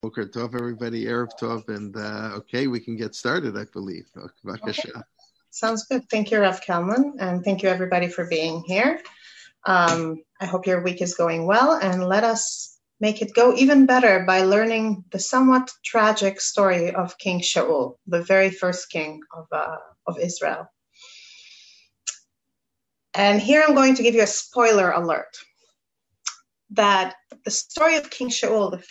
Boker Tov, everybody. Erev Tov, and okay, we can get started, I believe. Okay. Sounds good. Thank you, Rav Kalman, and thank you, everybody, for being here. I hope your week is going well, and let us make it go even better by learning the somewhat tragic story of King Shaul, the very first king of Israel. And here I'm going to give you a spoiler alert that the story of King Shaul,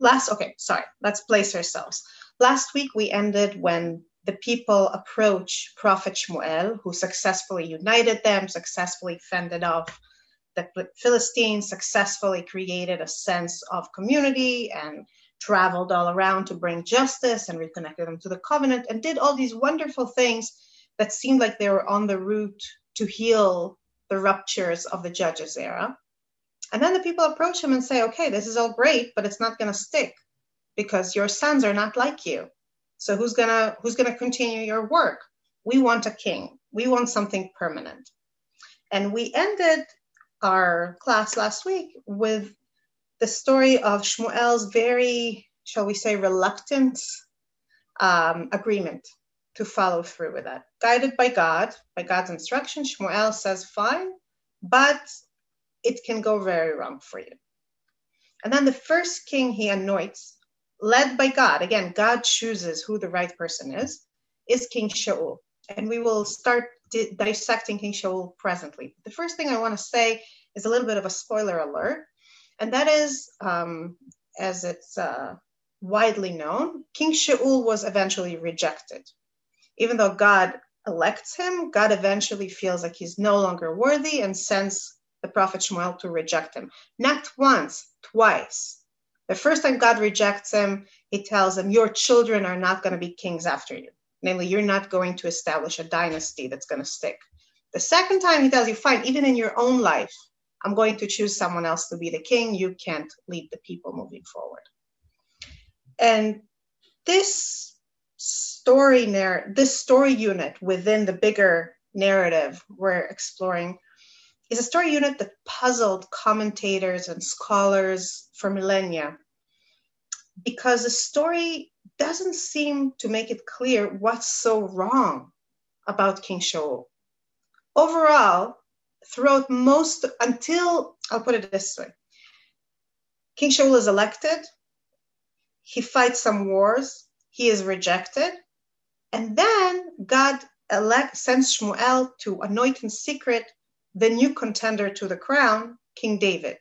let's place ourselves. Last week we ended when the people approach Prophet Shmuel, who successfully united them, successfully fended off the Philistines, successfully created a sense of community and traveled all around to bring justice and reconnected them to the covenant and did all these wonderful things that seemed like they were on the route to heal the ruptures of the Judges era. And then the people approach him and say, okay, this is all great, but it's not going to stick because your sons are not like you. So who's gonna continue your work? We want a king. We want something permanent. And we ended our class last week with the story of Shmuel's very, shall we say, reluctant agreement to follow through with that. Guided by God's instruction, Shmuel says, fine, but it can go very wrong for you. And then the first king he anoints, led by God, again, God chooses who the right person is King Shaul. And we will start dissecting King Shaul presently. The first thing I want to say is a little bit of a spoiler alert, and that is, as it's widely known, King Shaul was eventually rejected. Even though God elects him, God eventually feels like he's no longer worthy and sends the prophet Shmuel to reject him. Not once, twice. The first time God rejects him, he tells him, your children are not going to be kings after you. Namely, you're not going to establish a dynasty that's going to stick. The second time he tells you, fine, even in your own life, I'm going to choose someone else to be the king. You can't lead the people moving forward. And this story unit within the bigger narrative we're exploring is a story unit that puzzled commentators and scholars for millennia because the story doesn't seem to make it clear what's so wrong about King Shaul. Overall, I'll put it this way, King Shaul is elected, he fights some wars, he is rejected, and then God sends Shmuel to anoint in secret the new contender to the crown, King David.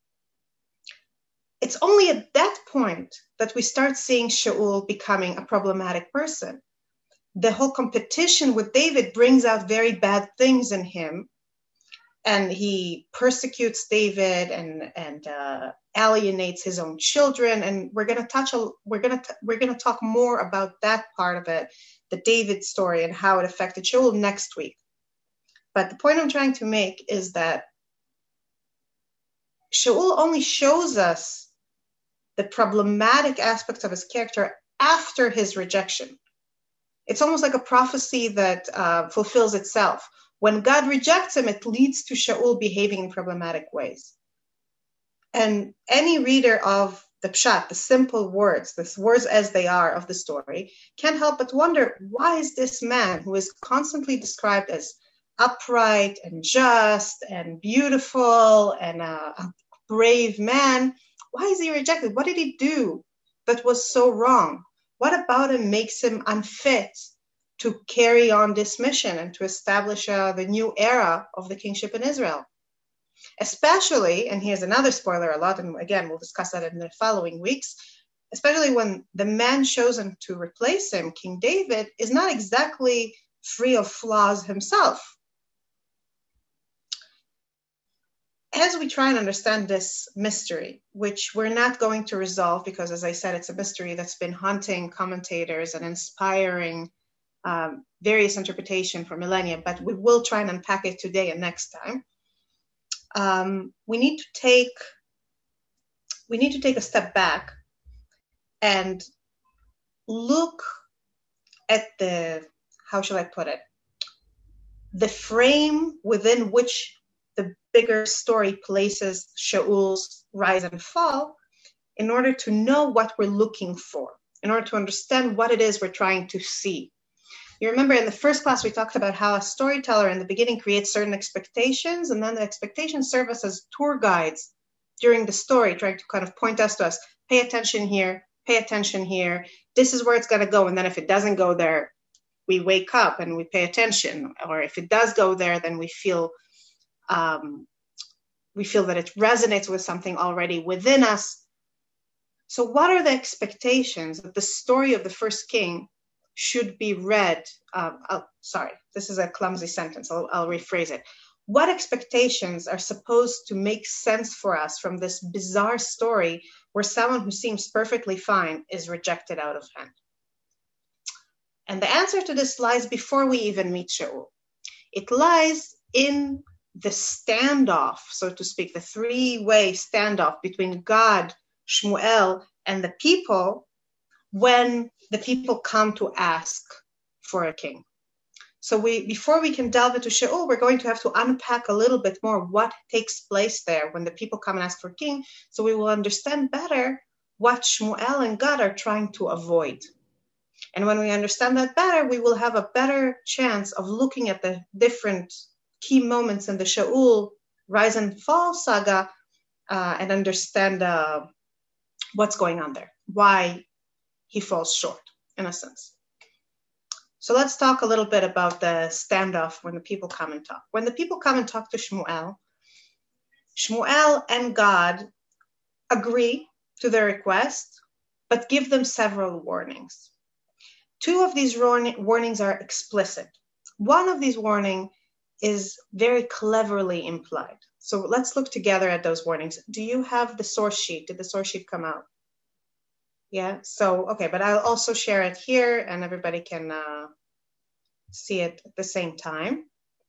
It's only at that point that we start seeing Shaul becoming a problematic person. The whole competition with David brings out very bad things in him, and he persecutes David and alienates his own children. And we're going to talk more about that part of it, the David story and how it affected Shaul next week. But the point I'm trying to make is that Shaul only shows us the problematic aspects of his character after his rejection. It's almost like a prophecy that fulfills itself. When God rejects him, it leads to Shaul behaving in problematic ways. And any reader of the Pshat, the simple words, the words as they are of the story, can't help but wonder, why is this man who is constantly described as upright and just and beautiful and a brave man, why is he rejected? What did he do that was so wrong? What about him makes him unfit to carry on this mission and to establish the new era of the kingship in Israel? Especially, and here's another spoiler alert, and again, we'll discuss that in the following weeks, especially when the man chosen to replace him, King David, is not exactly free of flaws himself. As we try and understand this mystery, which we're not going to resolve because, as I said, it's a mystery that's been haunting commentators and inspiring various interpretation for millennia, but we will try and unpack it today and next time. We need to take a step back and look at the frame within which the bigger story places Shaul's rise and fall, in order to know what we're looking for, in order to understand what it is we're trying to see. You remember in the first class, we talked about how a storyteller in the beginning creates certain expectations, and then the expectations serve us as tour guides during the story, trying to kind of point us to us, pay attention here, this is where it's going to go. And then if it doesn't go there, we wake up and we pay attention. Or if it does go there, then we feel that it resonates with something already within us. So what are the expectations that the story of the first king should be read? Sorry, this is a clumsy sentence. I'll rephrase it. What expectations are supposed to make sense for us from this bizarre story where someone who seems perfectly fine is rejected out of hand? And the answer to this lies before we even meet Shaul. It lies in the standoff, so to speak, the three-way standoff between God, Shmuel, and the people when the people come to ask for a king. So before we can delve into Shaul, we're going to have to unpack a little bit more what takes place there when the people come and ask for king, so we will understand better what Shmuel and God are trying to avoid. And when we understand that better, we will have a better chance of looking at the different key moments in the Shaul rise and fall saga and understand what's going on there, why he falls short, in a sense. So let's talk a little bit about the standoff when the people come and talk. When the people come and talk to Shmuel, Shmuel and God agree to their request, but give them several warnings. Two of these warnings are explicit. One of these warnings is very cleverly implied. So let's look together at those warnings. Do you have the source sheet? Did the source sheet come out? Yeah, so, okay, but I'll also share it here and everybody can see it at the same time.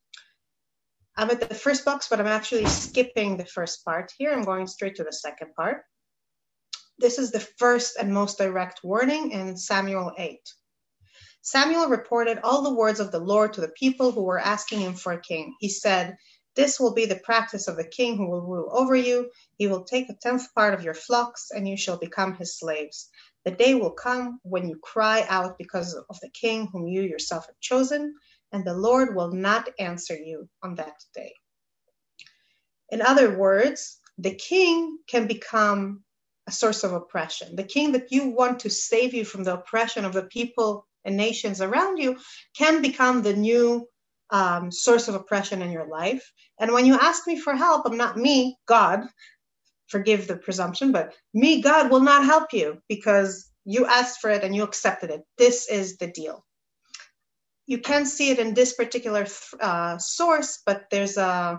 I'm at the first box, but I'm actually skipping the first part here. I'm going straight to the second part. This is the first and most direct warning in Samuel 8. Samuel reported all the words of the Lord to the people who were asking him for a king. He said, "This will be the practice of the king who will rule over you. He will take a 10th part of your flocks, and you shall become his slaves. The day will come when you cry out because of the king whom you yourself have chosen, and the Lord will not answer you on that day." In other words, the king can become a source of oppression. The king that you want to save you from the oppression of the people and nations around you can become the new source of oppression in your life. And when you ask me for help, I'm not me, God, forgive the presumption, but me, God, will not help you because you asked for it and you accepted it. This is the deal. You can see it in this particular source, but there's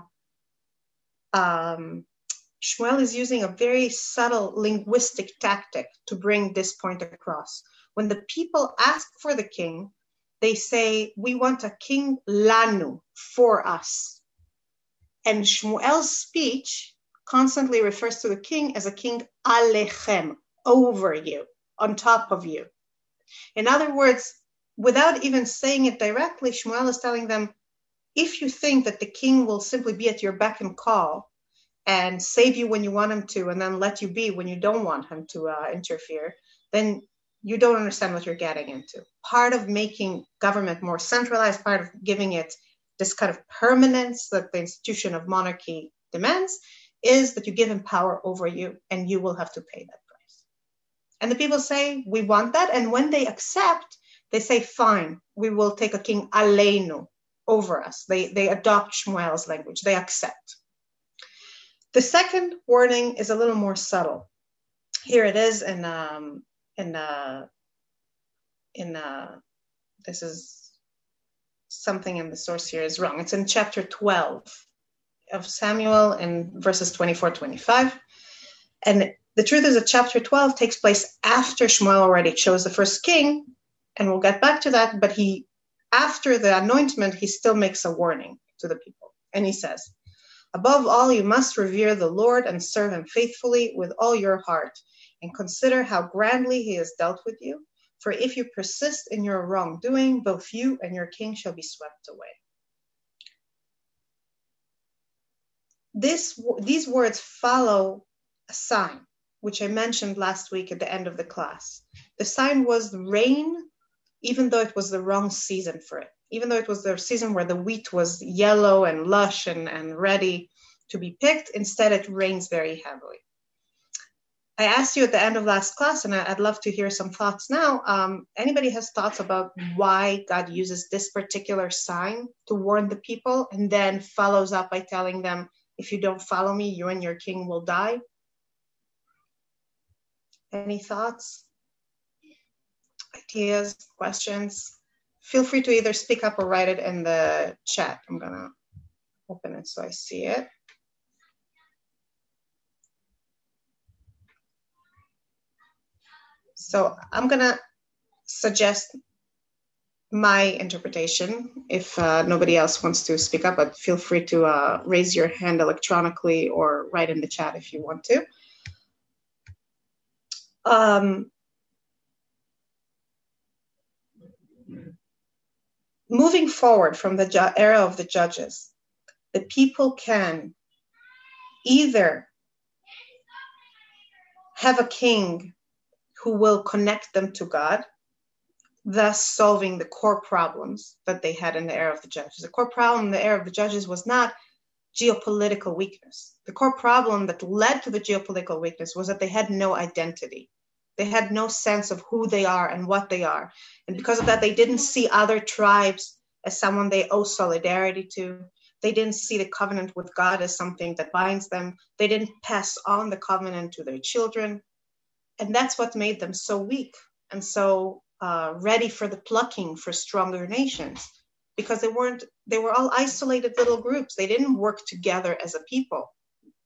Shmuel is using a very subtle linguistic tactic to bring this point across. When the people ask for the king, they say, "We want a king lanu, for us." And Shmuel's speech constantly refers to the king as a king alechem, over you, on top of you. In other words, without even saying it directly, Shmuel is telling them, if you think that the king will simply be at your beck and call and save you when you want him to and then let you be when you don't want him to interfere, then you don't understand what you're getting into. Part of making government more centralized, part of giving it this kind of permanence that the institution of monarchy demands, is that you give him power over you and you will have to pay that price. And the people say, we want that. And when they accept, they say, fine, we will take a king aleinu, over us. They adopt Shmuel's language. They accept. The second warning is a little more subtle. Here it is this is something in the source here is wrong. It's in chapter 12 of Samuel in verses 24-25. And the truth is that chapter 12 takes place after Shmuel already chose the first king, and we'll get back to that, but after the anointment, he still makes a warning to the people. And he says, "Above all, you must revere the Lord and serve him faithfully with all your heart, and consider how grandly he has dealt with you. For if you persist in your wrongdoing, both you and your king shall be swept away." These words follow a sign. which I mentioned last week at the end of the class. The sign was rain, even though it was the wrong season for it. Even though it was the season where the wheat was yellow and lush and ready to be picked, instead it rains very heavily. I asked you at the end of last class, and I'd love to hear some thoughts now. Anybody has thoughts about why God uses this particular sign to warn the people and then follows up by telling them, if you don't follow me, you and your king will die? Any thoughts? Ideas? Questions? Feel free to either speak up or write it in the chat. I'm going to open it so I see it. So I'm going to suggest my interpretation if nobody else wants to speak up, but feel free to raise your hand electronically or write in the chat if you want to. Moving forward from the era of the judges, the people can either have a king who will connect them to God, thus solving the core problems that they had in the era of the judges. The core problem in the era of the judges was not geopolitical weakness. The core problem that led to the geopolitical weakness was that they had no identity. They had no sense of who they are and what they are. And because of that, they didn't see other tribes as someone they owe solidarity to. They didn't see the covenant with God as something that binds them. They didn't pass on the covenant to their children. And that's what made them so weak and so ready for the plucking for stronger nations, because they were all isolated little groups. They didn't work together as a people.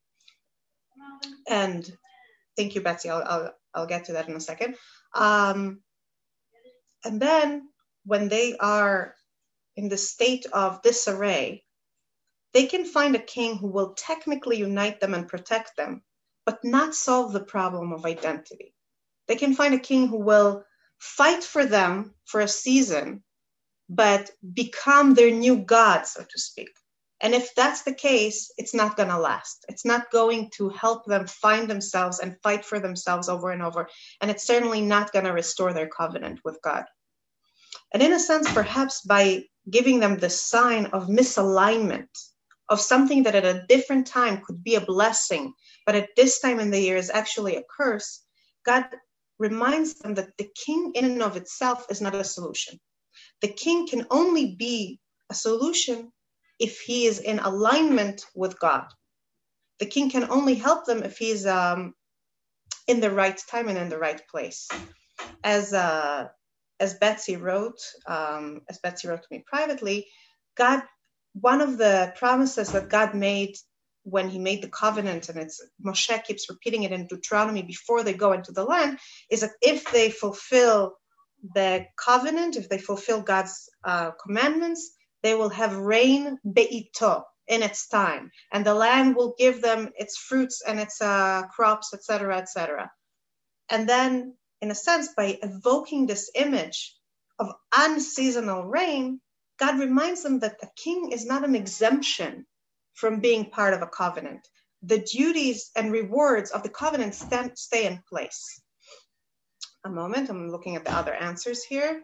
And thank you, Betsy. I'll get to that in a second. And then when they are in the state of disarray, they can find a king who will technically unite them and protect them, but not solve the problem of identity. They can find a king who will fight for them for a season, but become their new god, so to speak. And if that's the case, it's not going to last. It's not going to help them find themselves and fight for themselves over and over. And it's certainly not going to restore their covenant with God. And in a sense, perhaps by giving them the sign of misalignment, of something that at a different time could be a blessing, but at this time in the year is actually a curse, God reminds them that the king in and of itself is not a solution. The king can only be a solution if he is in alignment with God. The king can only help them if he's in the right time and in the right place. As Betsy wrote to me privately, God, one of the promises that God made when he made the covenant, and Moshe keeps repeating it in Deuteronomy before they go into the land, is that if they fulfill the covenant, if they fulfill God's commandments, they will have rain be'ito, in its time, and the land will give them its fruits and its crops, etc., etc. And then, in a sense, by evoking this image of unseasonal rain, God reminds them that a king is not an exemption from being part of a covenant. The duties and rewards of the covenant stay in place. A moment, I'm looking at the other answers here.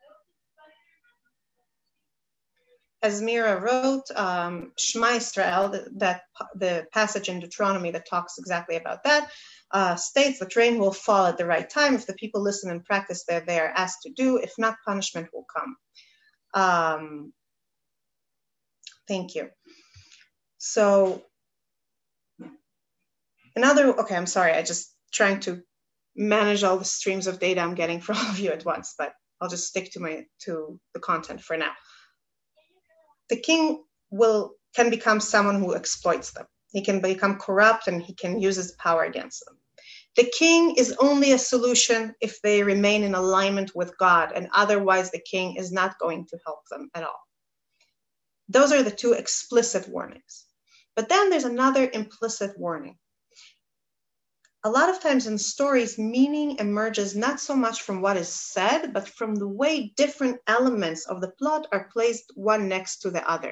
As Mira wrote, Shema Israel, the passage in Deuteronomy that talks exactly about that, states that rain will fall at the right time if the people listen and practice what they are asked to do. If not, punishment will come. Thank you. So, I'm sorry, I just trying to manage all the streams of data I'm getting from all of you at once, but I'll just stick to the content for now. The king can become someone who exploits them. He can become corrupt and he can use his power against them. The king is only a solution if they remain in alignment with God, and otherwise the king is not going to help them at all. Those are the two explicit warnings. But then there's another implicit warning. A lot of times in stories, meaning emerges not so much from what is said, but from the way different elements of the plot are placed one next to the other.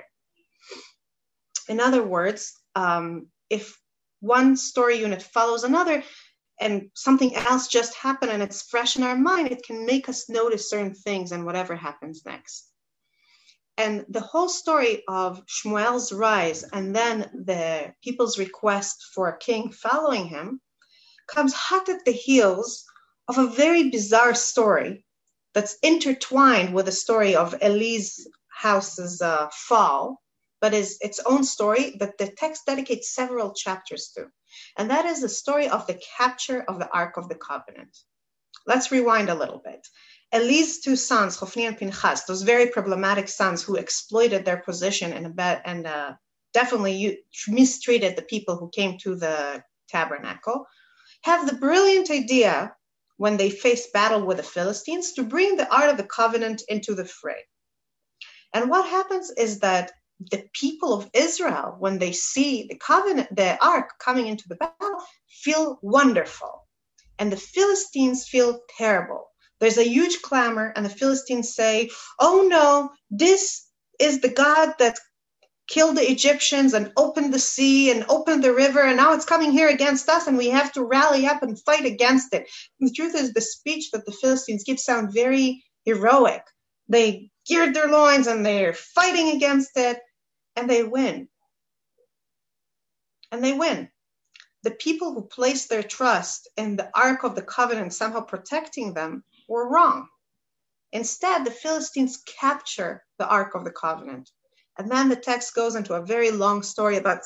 In other words, if one story unit follows another, and something else just happened and it's fresh in our mind, it can make us notice certain things and whatever happens next. And the whole story of Shmuel's rise and then the people's request for a king following him comes hot at the heels of a very bizarre story that's intertwined with the story of Eli's house's fall, but is its own story that the text dedicates several chapters to. And that is the story of the capture of the Ark of the Covenant. Let's rewind a little bit. Eli's two sons, Hofni and Pinchas, those very problematic sons who exploited their position and definitely mistreated the people who came to the tabernacle, have the brilliant idea when they face battle with the Philistines to bring the Ark of the Covenant into the fray. And what happens is that the people of Israel, when they see the Ark coming into the battle, feel wonderful. And the Philistines feel terrible. There's a huge clamor, and the Philistines say, oh no, this is the God that killed the Egyptians and opened the sea and opened the river, and now it's coming here against us, and we have to rally up and fight against it. And the truth is, the speech that the Philistines give sound very heroic. They geared their loins, and they're fighting against it, and they win. And they win. The people who placed their trust in the Ark of the Covenant somehow protecting them were wrong. Instead, the Philistines capture the Ark of the Covenant. And then the text goes into a very long story about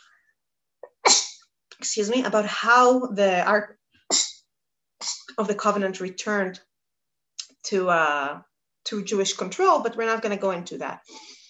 how the Ark of the Covenant returned to Jewish control, but we're not going to go into that.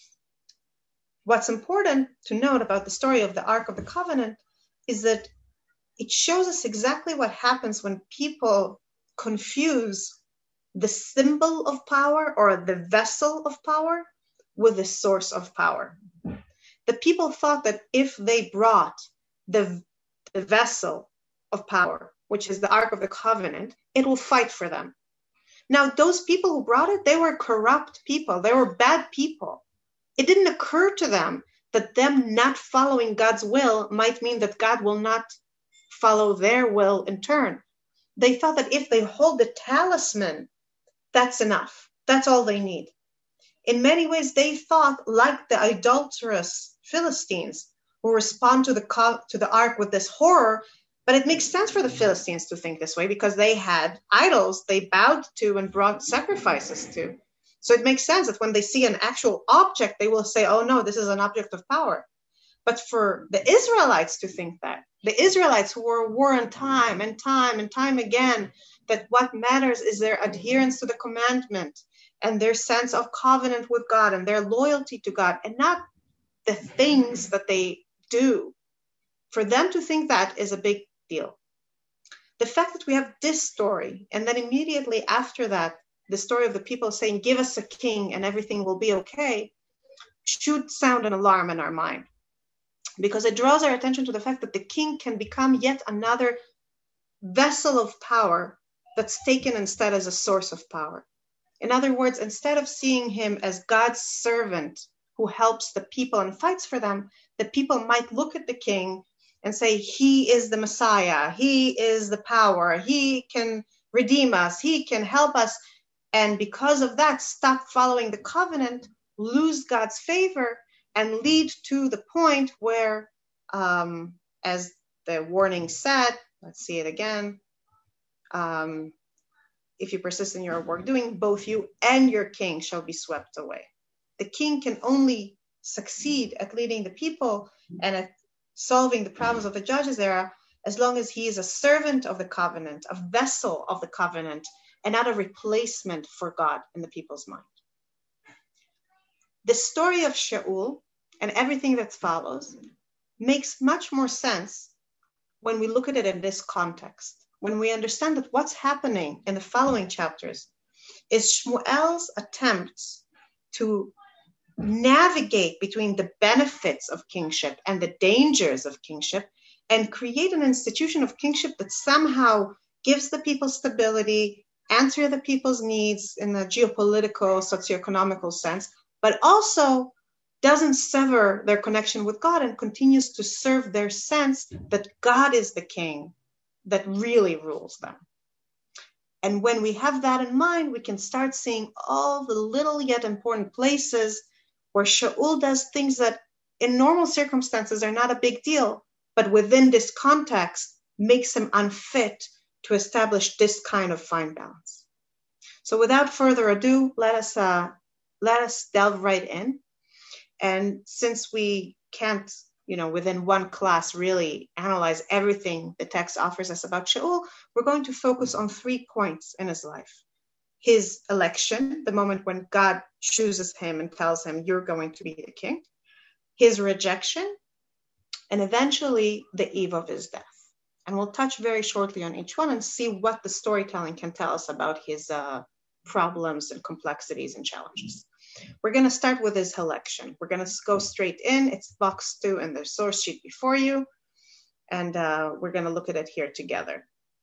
What's important to note about the story of the Ark of the Covenant is that it shows us exactly what happens when people confuse the symbol of power or the vessel of power with the source of power. The people thought that if they brought the vessel of power, which is the Ark of the Covenant, it will fight for them. Now, those people who brought it, they were corrupt people. They were bad people. It didn't occur to them that them not following God's will might mean that God will not follow their will in turn. They thought that if they hold the talisman, that's enough. That's all they need. In many ways, they thought like the idolatrous Philistines who respond to the Ark with this horror, but it makes sense for the Philistines to think this way because they had idols they bowed to and brought sacrifices to. So it makes sense that when they see an actual object, they will say, oh no, this is an object of power. But for the Israelites to think that, the Israelites who were warned time and time again that what matters is their adherence to the commandment and their sense of covenant with God and their loyalty to God and not the things that they do. For them to think that is a big deal. The fact that we have this story and then immediately after that, the story of the people saying, give us a king and everything will be okay, should sound an alarm in our mind. Because it draws our attention to the fact that the king can become yet another vessel of power that's taken instead as a source of power. In other words, instead of seeing him as God's servant who helps the people and fights for them, the people might look at the king and say, he is the Messiah, he is the power, he can redeem us, he can help us. And because of that, stop following the covenant, lose God's favor, and lead to the point where, as the warning said, let's see it again, if you persist in your work doing, both you and your king shall be swept away. The king can only succeed at leading the people and at solving the problems of the Judges era as long as he is a servant of the covenant, a vessel of the covenant, and not a replacement for God in the people's mind. The story of Shaul and everything that follows makes much more sense when we look at it in this context, when we understand that what's happening in the following chapters is Shmuel's attempts to navigate between the benefits of kingship and the dangers of kingship and create an institution of kingship that somehow gives the people stability, answer the people's needs in a geopolitical, socioeconomical sense, but also doesn't sever their connection with God and continues to serve their sense that God is the king, that really rules them. And when we have that in mind, we can start seeing all the little yet important places where Shaul does things that in normal circumstances are not a big deal, but within this context makes him unfit to establish this kind of fine balance. So without further ado, let us delve right in. And since we can't, within one class really analyze everything the text offers us about Shaul, we're going to focus on 3 points in his life. His election, the moment when God chooses him and tells him, you're going to be the king. His rejection, and eventually the eve of his death. And we'll touch very shortly on each one and see what the storytelling can tell us about his problems and complexities and challenges. We're going to start with his election. We're going to go straight in. It's box 2 in the source sheet before you. And we're going to look at it here together.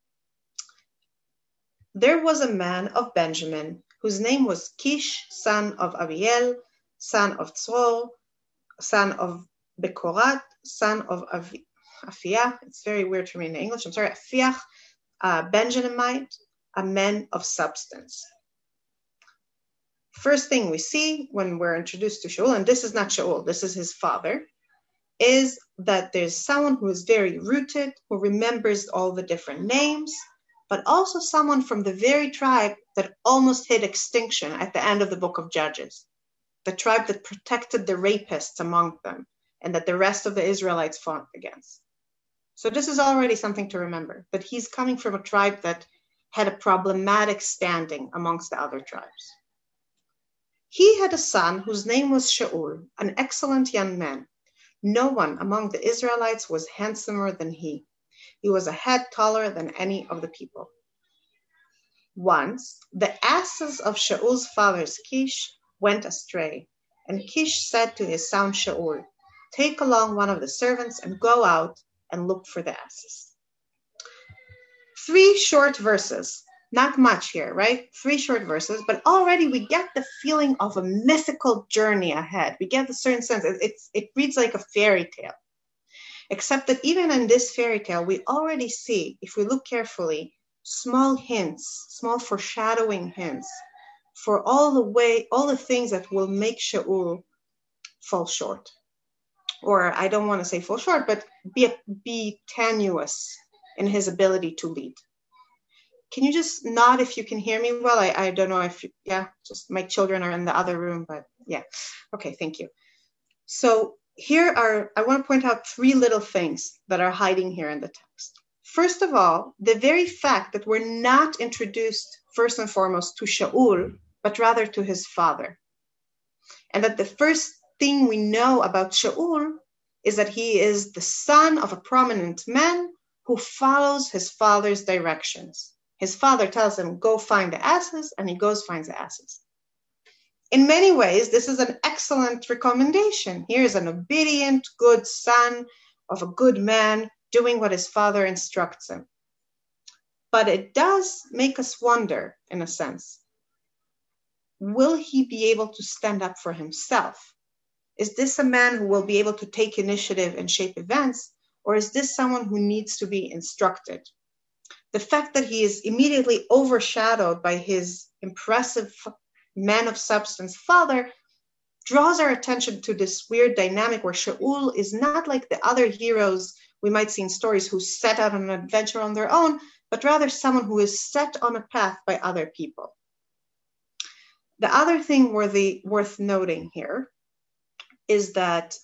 There was a man of Benjamin whose name was Kish, son of Abiel, son of Tzror, son of Bekorat, son of Afiah. It's very weird for me in English. I'm sorry. Afiah, Benjaminite, a man of substance. First thing we see when we're introduced to Shaul, and this is not Shaul, this is his father, is that there's someone who is very rooted, who remembers all the different names, but also someone from the very tribe that almost hit extinction at the end of the book of Judges, the tribe that protected the rapists among them and that the rest of the Israelites fought against. So this is already something to remember, that he's coming from a tribe that had a problematic standing amongst the other tribes. He had a son whose name was Shaul, an excellent young man. No one among the Israelites was handsomer than he. He was a head taller than any of the people. Once, the asses of Shaul's father's Kish went astray, and Kish said to his son Shaul, take along one of the servants and go out and look for the asses. 3 short verses. Not much here, right? 3 short verses, but already we get the feeling of a mythical journey ahead. We get a certain sense. It reads like a fairy tale. Except that even in this fairy tale, we already see, if we look carefully, small hints, small foreshadowing hints for all the things that will make Shaul fall short. Or I don't want to say fall short, but be tenuous in his ability to lead. Can you just nod if you can hear me well? I don't know if, just my children are in the other room, but yeah. Okay, thank you. So I want to point out 3 little things that are hiding here in the text. First of all, the very fact that we're not introduced first and foremost to Shaul, but rather to his father. And that the first thing we know about Shaul is that he is the son of a prominent man who follows his father's directions. His father tells him, go find the asses, and he goes finds the asses. In many ways, this is an excellent recommendation. Here is an obedient, good son of a good man doing what his father instructs him. But it does make us wonder, in a sense, will he be able to stand up for himself? Is this a man who will be able to take initiative and shape events, or is this someone who needs to be instructed? The fact that he is immediately overshadowed by his impressive man of substance father draws our attention to this weird dynamic where Shaul is not like the other heroes we might see in stories who set out on an adventure on their own, but rather someone who is set on a path by other people. The other thing worth noting here is that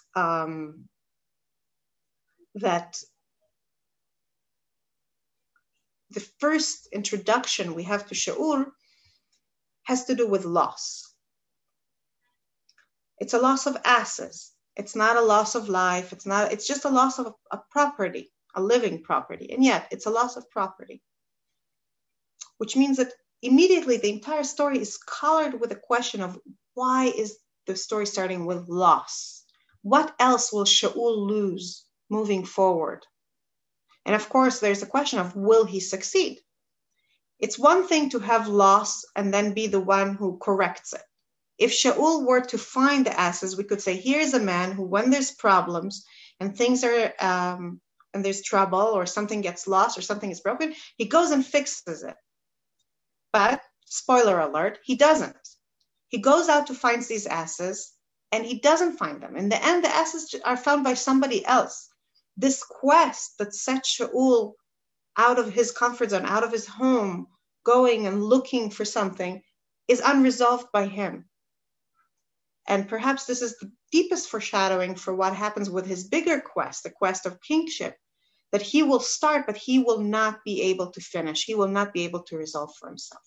the first introduction we have to Shaul has to do with loss. It's a loss of asses. It's not a loss of life. It's just a loss of a property, a living property. And yet it's a loss of property, which means that immediately the entire story is colored with a question of why is the story starting with loss? What else will Shaul lose moving forward? And of course, there's a question of, will he succeed? It's one thing to have loss and then be the one who corrects it. If Shaul were to find the asses, we could say, here's a man who, when there's problems and things are and there's trouble or something gets lost or something is broken, he goes and fixes it. But, spoiler alert, he doesn't. He goes out to find these asses and he doesn't find them. In the end, the asses are found by somebody else. This quest that set Shaul out of his comfort zone, out of his home, going and looking for something, is unresolved by him. And perhaps this is the deepest foreshadowing for what happens with his bigger quest, the quest of kingship, that he will start, but he will not be able to finish. He will not be able to resolve for himself.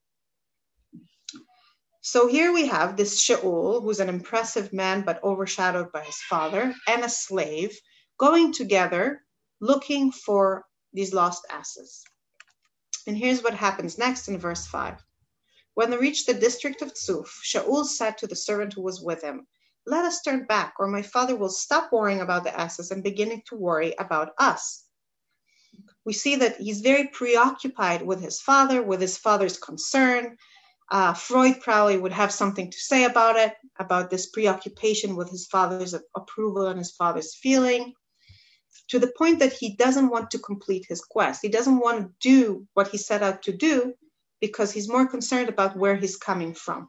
So here we have this Shaul, who's an impressive man, but overshadowed by his father, and a slave, going together, looking for these lost asses. And here's what happens next in verse 5. When they reached the district of Tzuf, Shaul said to the servant who was with him, "Let us turn back, or my father will stop worrying about the asses and beginning to worry about us." We see that he's very preoccupied with his father's concern. Freud probably would have something to say about it, about this preoccupation with his father's approval and his father's feeling, to the point that he doesn't want to complete his quest. He doesn't want to do what he set out to do because he's more concerned about where he's coming from.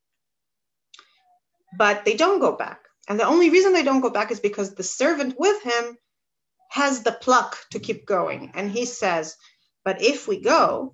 But they don't go back. And the only reason they don't go back is because the servant with him has the pluck to keep going. And he says, but if we go,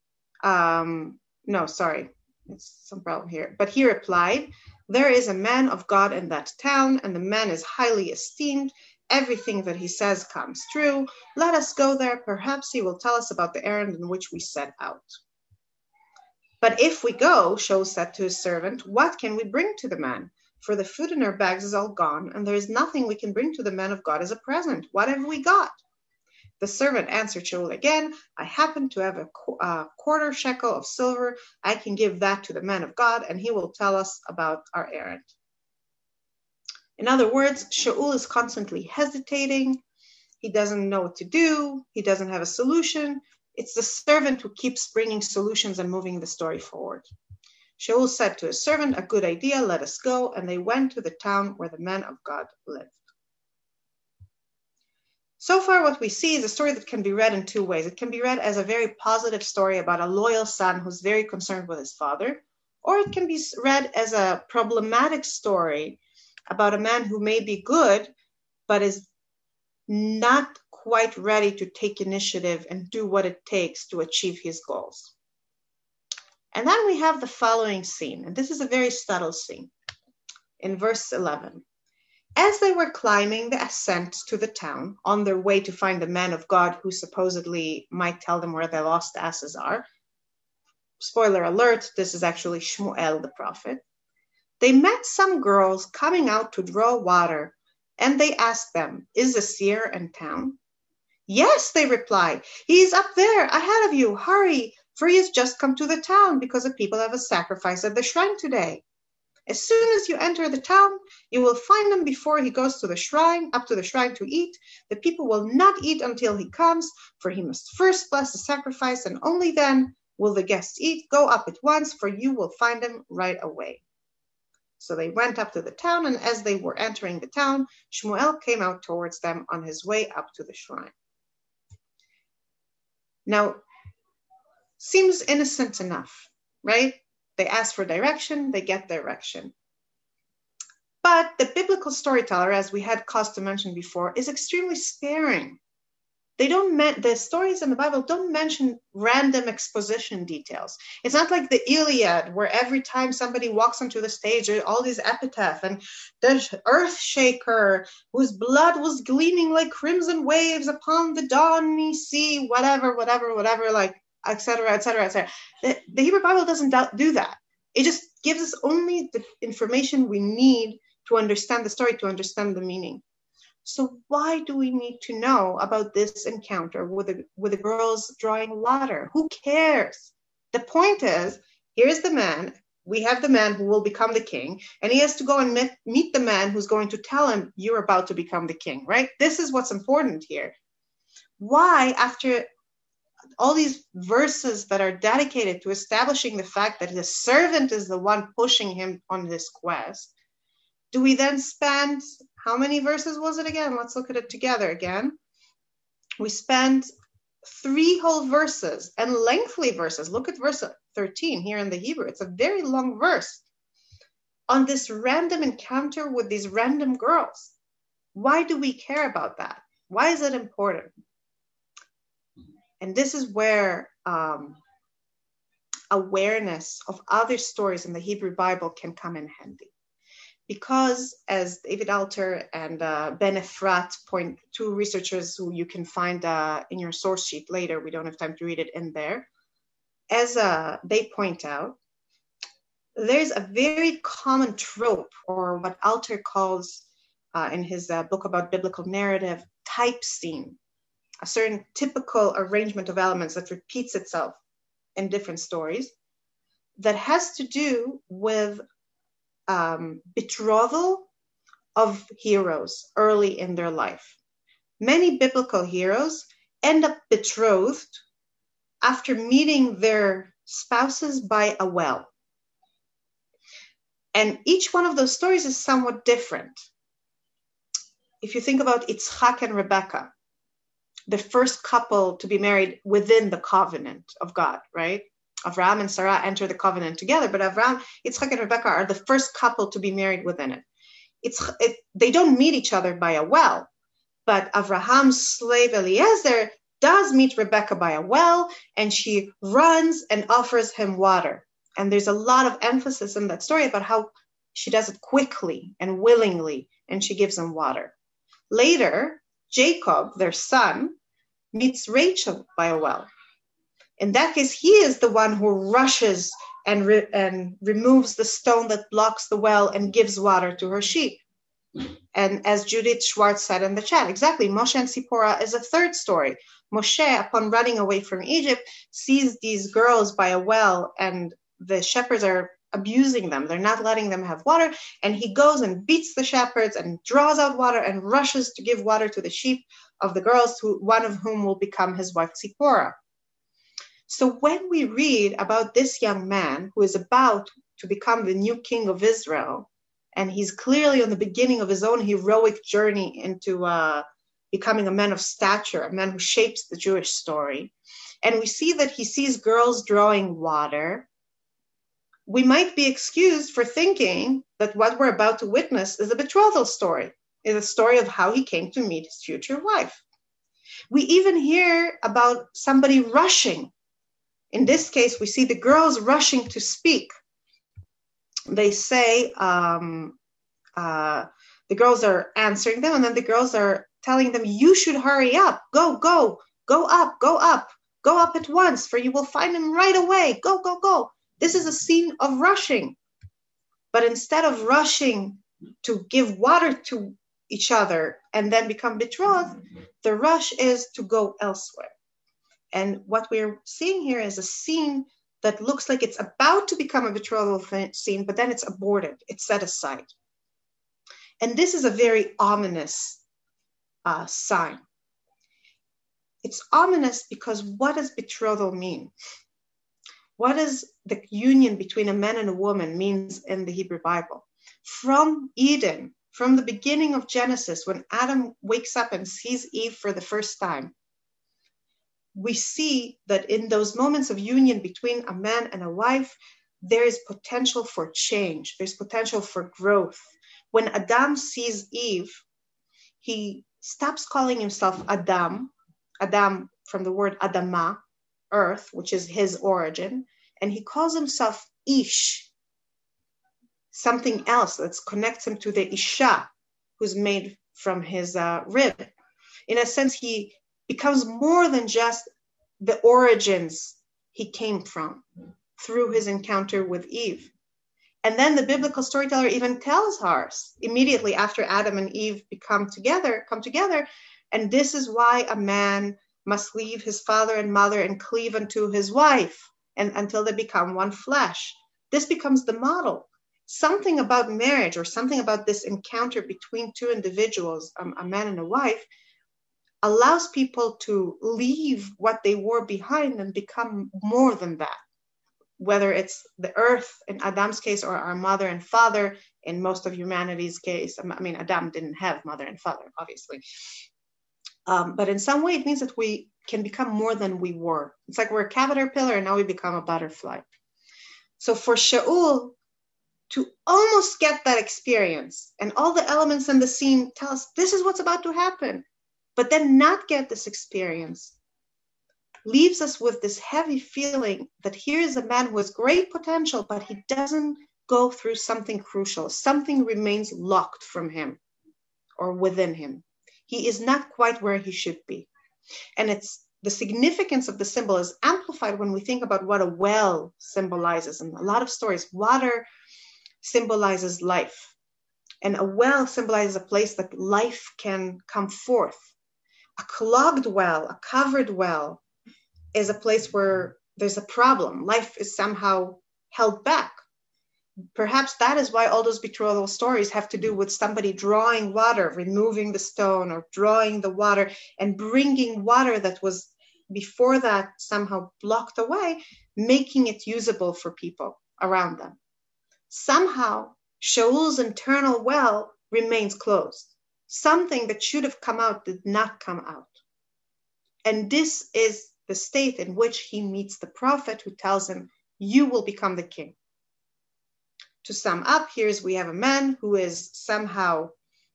it's some problem here. But he replied, "There is a man of God in that town, and the man is highly esteemed. Everything that he says comes true. Let us go there. Perhaps he will tell us about the errand in which we set out." But if we go, Shaul said to his servant, "What can we bring to the man? For the food in our bags is all gone, and there is nothing we can bring to the man of God as a present. What have we got?" The servant answered Shaul again, "I happen to have a quarter shekel of silver. I can give that to the man of God, and he will tell us about our errand." In other words, Shaul is constantly hesitating. He doesn't know what to do. He doesn't have a solution. It's the servant who keeps bringing solutions and moving the story forward. Shaul said to his servant, "A good idea, let us go." And they went to the town where the man of God lived. So far, what we see is a story that can be read in two ways. It can be read as a very positive story about a loyal son who's very concerned with his father, or it can be read as a problematic story about a man who may be good, but is not quite ready to take initiative and do what it takes to achieve his goals. And then we have the following scene, and this is a very subtle scene. In verse 11, as they were climbing the ascent to the town, on their way to find the man of God who supposedly might tell them where their lost asses are, spoiler alert, this is actually Shmuel the prophet, they met some girls coming out to draw water, and they asked them, "Is the seer in town?" "Yes," they replied, "he is up there ahead of you. Hurry, for he has just come to the town because the people have a sacrifice at the shrine today. As soon as you enter the town, you will find him before he goes to the shrine, up to the shrine to eat. The people will not eat until he comes, for he must first bless the sacrifice, and only then will the guests eat. Go up at once, for you will find him right away." So they went up to the town, and as they were entering the town, Shmuel came out towards them on his way up to the shrine. Now, seems innocent enough, right? They ask for direction, they get direction. But the biblical storyteller, as we had cause to mention before, is extremely sparing. The stories in the Bible don't mention random exposition details. It's not like the Iliad, where every time somebody walks onto the stage, there's all these epitaph, and the earth shaker, whose blood was gleaming like crimson waves upon the dawny sea, whatever, like, etc., etc., etc. The Hebrew Bible doesn't do that. It just gives us only the information we need to understand the story, to understand the meaning. So why do we need to know about this encounter with the girls drawing water? Who cares? The point is, here's the man. We have the man who will become the king, and he has to go and meet the man who's going to tell him, "You're about to become the king," right? This is what's important here. Why, after all these verses that are dedicated to establishing the fact that his servant is the one pushing him on this quest, do we then spend, how many verses was it again? Let's look at it together again. We spent 3 whole verses and lengthy verses. Look at verse 13 here in the Hebrew. It's a very long verse on this random encounter with these random girls. Why do we care about that? Why is it important? And this is where awareness of other stories in the Hebrew Bible can come in handy. Because as David Alter and Ben Efrat, two researchers who you can find in your source sheet later, we don't have time to read it in there, as they point out, there's a very common trope, or what Alter calls in his book about biblical narrative, type scene, a certain typical arrangement of elements that repeats itself in different stories that has to do with betrothal of heroes early in their life. Many biblical heroes end up betrothed after meeting their spouses by a well. And each one of those stories is somewhat different. If you think about Yitzchak and Rebekah, the first couple to be married within the covenant of God, right? Avraham and Sarah enter the covenant together, but Yitzchak and Rebekah are the first couple to be married within it. They don't meet each other by a well, but Avraham's slave Eliezer does meet Rebekah by a well, and she runs and offers him water. And there's a lot of emphasis in that story about how she does it quickly and willingly, and she gives him water. Later, Jacob, their son, meets Rachel by a well. In that case, he is the one who rushes and removes the stone that blocks the well and gives water to her sheep. And as Judith Schwartz said in the chat, exactly, Moshe and Zipporah is a third story. Moshe, upon running away from Egypt, sees these girls by a well, and the shepherds are abusing them. They're not letting them have water. And he goes and beats the shepherds and draws out water and rushes to give water to the sheep of the girls, one of whom will become his wife Zipporah. So when we read about this young man who is about to become the new king of Israel, and he's clearly on the beginning of his own heroic journey into becoming a man of stature, a man who shapes the Jewish story, and we see that he sees girls drawing water, we might be excused for thinking that what we're about to witness is a betrothal story, is a story of how he came to meet his future wife. We even hear about somebody rushing. In this case, we see the girls rushing to speak. They say, the girls are answering them, and then the girls are telling them, you should hurry up, go up at once, for you will find him right away, go. This is a scene of rushing. But instead of rushing to give water to each other and then become betrothed, the rush is to go elsewhere. And what we're seeing here is a scene that looks like it's about to become a betrothal scene, but then it's aborted, it's set aside. And this is a very ominous sign. It's ominous because what does betrothal mean? What does the union between a man and a woman means in the Hebrew Bible? From Eden, from the beginning of Genesis, when Adam wakes up and sees Eve for the first time, we see that in those moments of union between a man and a wife, there is potential for change. There's potential for growth. When Adam sees Eve, he stops calling himself Adam from the word Adama, earth, which is his origin, and he calls himself Ish, something else that connects him to the Isha, who's made from his rib. In a sense, he becomes more than just the origins he came from through his encounter with Eve. And then the biblical storyteller even tells us immediately after Adam and Eve come together, and this is why a man must leave his father and mother and cleave unto his wife, and until they become one flesh. This becomes the model. Something about marriage, or something about this encounter between two individuals, a man and a wife, allows people to leave what they were behind and become more than that. Whether it's the earth in Adam's case, or our mother and father in most of humanity's case. I mean, Adam didn't have mother and father, obviously. But in some way, it means that we can become more than we were. It's like we're a caterpillar and now we become a butterfly. So for Shaul to almost get that experience, and all the elements in the scene tell us this is what's about to happen, but then not get this experience, leaves us with this heavy feeling that here is a man who has great potential, but he doesn't go through something crucial. Something remains locked from him or within him. He is not quite where he should be. And it's the significance of the symbol is amplified when we think about what a well symbolizes. In a lot of stories, water symbolizes life. And a well symbolizes a place that life can come forth. A clogged well, a covered well, is a place where there's a problem. Life is somehow held back. Perhaps that is why all those betrothal stories have to do with somebody drawing water, removing the stone, or drawing the water and bringing water that was before that somehow blocked away, making it usable for people around them. Somehow, Shaul's internal well remains closed. Something that should have come out did not come out. And this is the state in which he meets the prophet who tells him, you will become the king. To sum up, we have a man who is somehow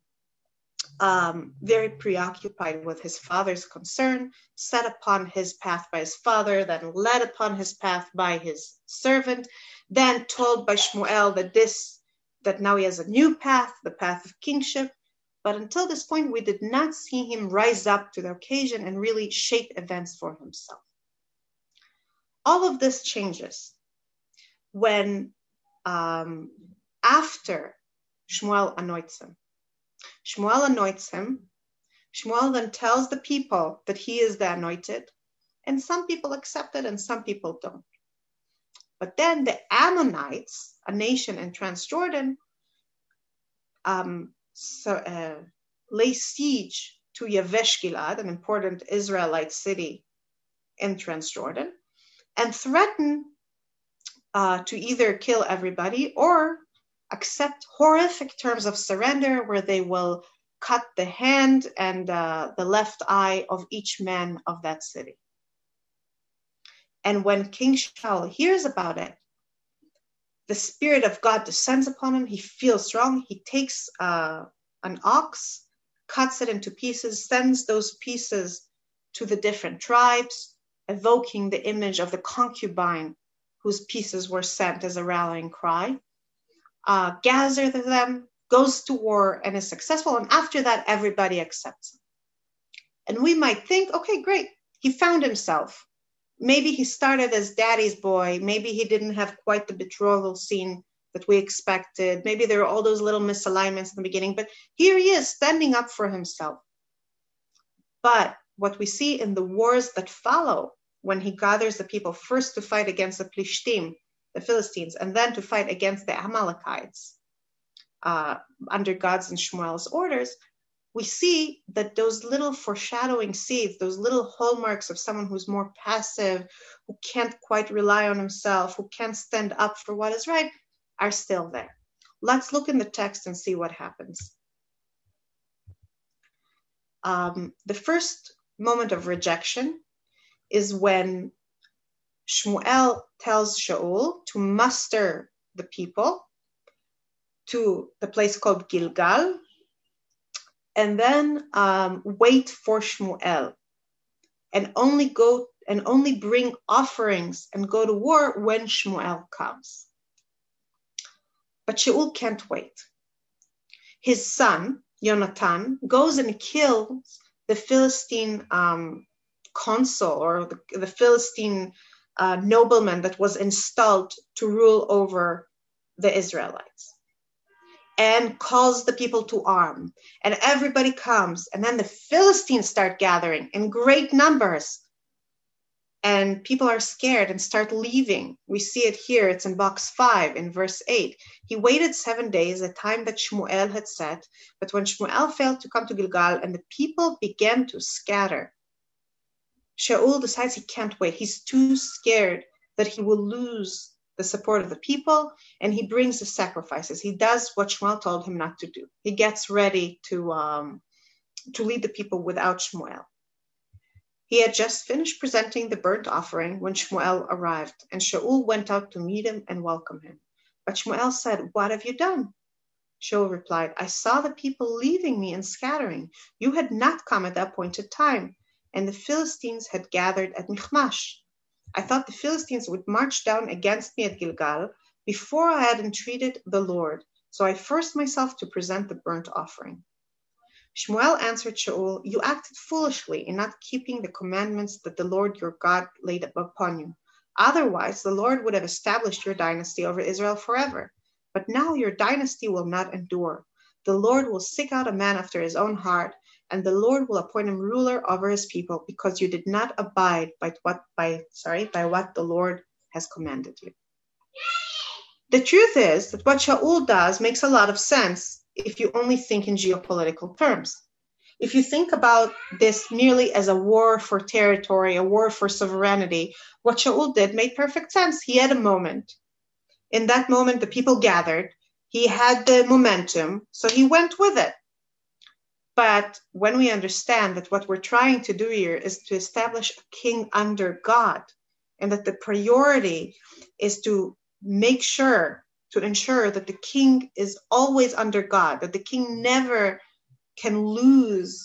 very preoccupied with his father's concern, set upon his path by his father, then led upon his path by his servant, then told by Shmuel that now he has a new path, the path of kingship. But until this point, we did not see him rise up to the occasion and really shape events for himself. All of this changes when after Shmuel anoints him. Shmuel then tells the people that he is the anointed, and some people accept it and some people don't. But then the Ammonites, a nation in Transjordan, lay siege to Yavesh Gilad, an important Israelite city in Transjordan, and threaten to either kill everybody or accept horrific terms of surrender where they will cut the hand and the left eye of each man of that city. And when King Shaul hears about it, the Spirit of God descends upon him. He feels strong. He takes an ox, cuts it into pieces, sends those pieces to the different tribes, evoking the image of the concubine whose pieces were sent as a rallying cry, gathers them, goes to war, and is successful. And after that, everybody accepts him. And we might think, okay, great. He found himself. Maybe he started as daddy's boy. Maybe he didn't have quite the betrothal scene that we expected. Maybe there were all those little misalignments in the beginning. But here he is, standing up for himself. But what we see in the wars that follow, when he gathers the people first to fight against the Plishtim, the Philistines, and then to fight against the Amalekites under God's and Shmuel's orders, we see that those little foreshadowing seeds, those little hallmarks of someone who's more passive, who can't quite rely on himself, who can't stand up for what is right, are still there. Let's look in the text and see what happens. The first moment of rejection is when Shmuel tells Shaul to muster the people to the place called Gilgal, and then wait for Shmuel, and only bring offerings and go to war when Shmuel comes. But Shaul can't wait. His son, Yonatan, goes and kills the Philistine consul, or the Philistine nobleman that was installed to rule over the Israelites, and calls the people to arm. And everybody comes, and then the Philistines start gathering in great numbers. And people are scared and start leaving. We see it here. It's in box 5 in verse 8. He waited 7 days, the time that Shmuel had set. But when Shmuel failed to come to Gilgal and the people began to scatter, Shaul decides he can't wait. He's too scared that he will lose the support of the people, and he brings the sacrifices. He does what Shmuel told him not to do. He gets ready to to lead the people without Shmuel. He had just finished presenting the burnt offering when Shmuel arrived, and Shaul went out to meet him and welcome him. But Shmuel said, "What have you done?" Shaul replied, "I saw the people leaving me and scattering. You had not come at the appointed time, and the Philistines had gathered at Michmash. I thought the Philistines would march down against me at Gilgal before I had entreated the Lord, so I forced myself to present the burnt offering." Shmuel answered Shaul, "You acted foolishly in not keeping the commandments that the Lord your God laid upon you. Otherwise, the Lord would have established your dynasty over Israel forever. But now your dynasty will not endure. The Lord will seek out a man after his own heart, and the Lord will appoint him ruler over his people, because you did not abide by what the Lord has commanded you." The truth is that what Shaul does makes a lot of sense if you only think in geopolitical terms. If you think about this merely as a war for territory, a war for sovereignty, what Shaul did made perfect sense. He had a moment. In that moment, the people gathered. He had the momentum, so he went with it. But when we understand that what we're trying to do here is to establish a king under God, and that the priority is to ensure that the king is always under God, that the king never can lose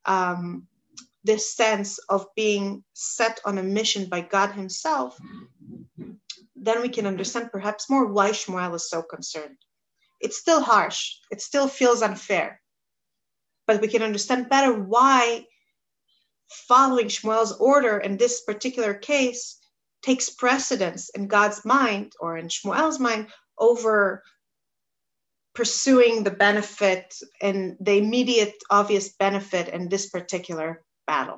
this sense of being set on a mission by God himself, then we can understand perhaps more why Shmuel is so concerned. It's still harsh. It still feels unfair. But we can understand better why following Shmuel's order in this particular case takes precedence in God's mind, or in Shmuel's mind, over pursuing the benefit and the immediate obvious benefit in this particular battle.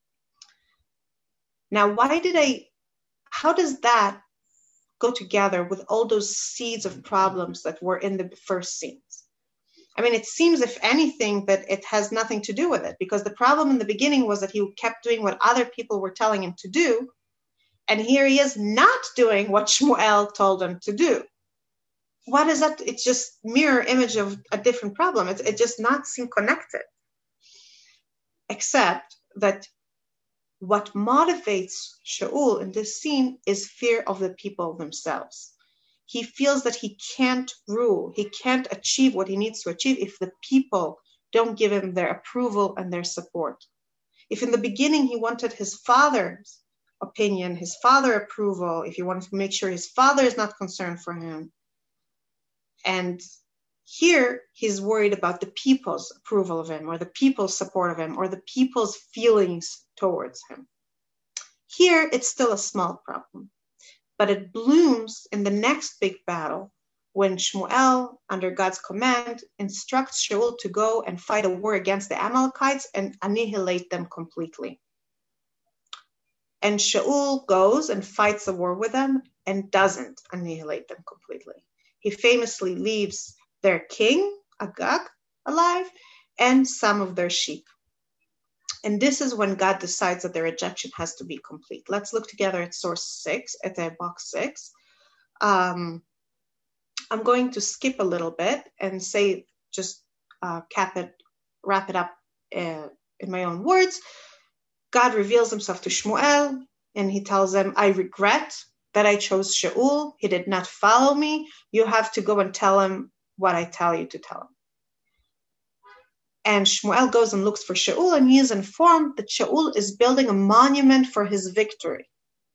Now, how does that go together with all those seeds of problems that were in the first scenes? I mean, it seems, if anything, that it has nothing to do with it, because the problem in the beginning was that he kept doing what other people were telling him to do, and here he is not doing what Shmuel told him to do. What is that? It's just mirror image of a different problem. It just not seem connected. Except that what motivates Shaul in this scene is fear of the people themselves. He feels that he can't rule, he can't achieve what he needs to achieve if the people don't give him their approval and their support. If in the beginning he wanted his father's opinion, his father's approval, if he wanted to make sure his father is not concerned for him, and here he's worried about the people's approval of him, or the people's support of him, or the people's feelings towards him. Here it's still a small problem, but it blooms in the next big battle when Shmuel, under God's command, instructs Shaul to go and fight a war against the Amalekites and annihilate them completely. And Shaul goes and fights a war with them and doesn't annihilate them completely. He famously leaves their king, Agag, alive, and some of their sheep. And this is when God decides that their rejection has to be complete. Let's look together at source 6, at the box 6. I'm going to skip a little bit and say, just wrap it up in my own words. God reveals himself to Shmuel, and he tells him, "I regret that I chose Shaul. He did not follow me. You have to go and tell him what I tell you to tell him." And Shmuel goes and looks for Shaul, and he is informed that Shaul is building a monument for his victory.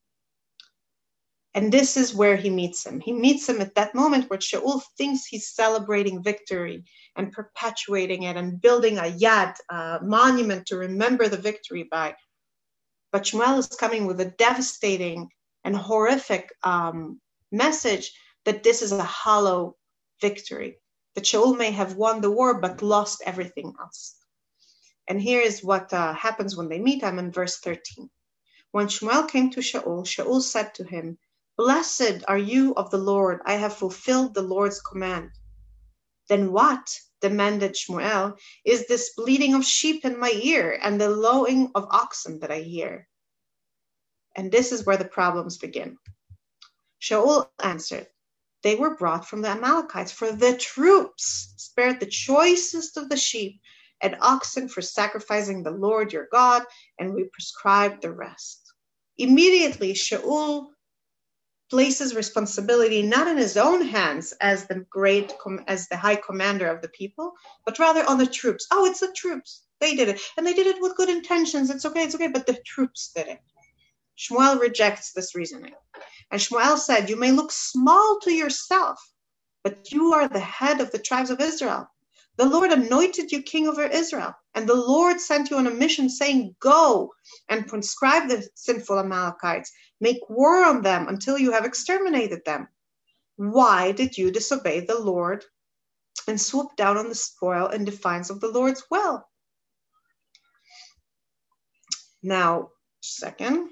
And this is where he meets him. He meets him at that moment where Shaul thinks he's celebrating victory and perpetuating it and building a yad, a monument to remember the victory by. But Shmuel is coming with a devastating and horrific message that this is a hollow victory, that Shaul may have won the war but lost everything else. And here is what happens when they meet. I'm in verse 13. When Shmuel came to Shaul, Shaul said to him, "Blessed are you of the Lord. I have fulfilled the Lord's command." "Then what," demanded Shmuel, "is this bleating of sheep in my ear and the lowing of oxen that I hear?" And this is where the problems begin. Shaul answered, "They were brought from the Amalekites, for the troops spared the choicest of the sheep and oxen for sacrificing the Lord your God, and we prescribed the rest. Immediately, Shaul places responsibility not in his own hands as the high commander of the people, but rather on the troops. Oh, it's the troops. They did it. And they did it with good intentions. It's okay, but the troops did it. Shmuel rejects this reasoning. And Shmuel said, you may look small to yourself, but you are the head of the tribes of Israel. The Lord anointed you king over Israel, and the Lord sent you on a mission saying, go and proscribe the sinful Amalekites, make war on them until you have exterminated them. Why did you disobey the Lord and swoop down on the spoil in defiance of the Lord's will? Now, second,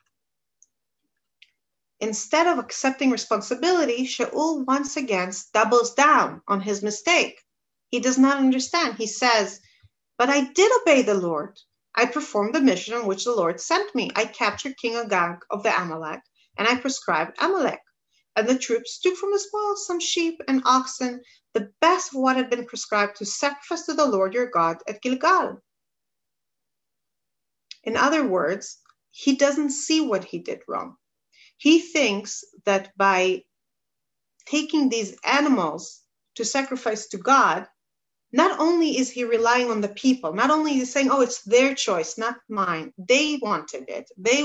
instead of accepting responsibility, Shaul once again doubles down on his mistake. He does not understand. He says, but I did obey the Lord. I performed the mission on which the Lord sent me. I captured King Agag of the Amalek, and I proscribed Amalek. And the troops took from the spoil some sheep and oxen, the best of what had been prescribed to sacrifice to the Lord your God at Gilgal. In other words, he doesn't see what he did wrong. He thinks that by taking these animals to sacrifice to God, not only is he relying on the people, not only is he saying, oh, it's their choice, not mine. They wanted it.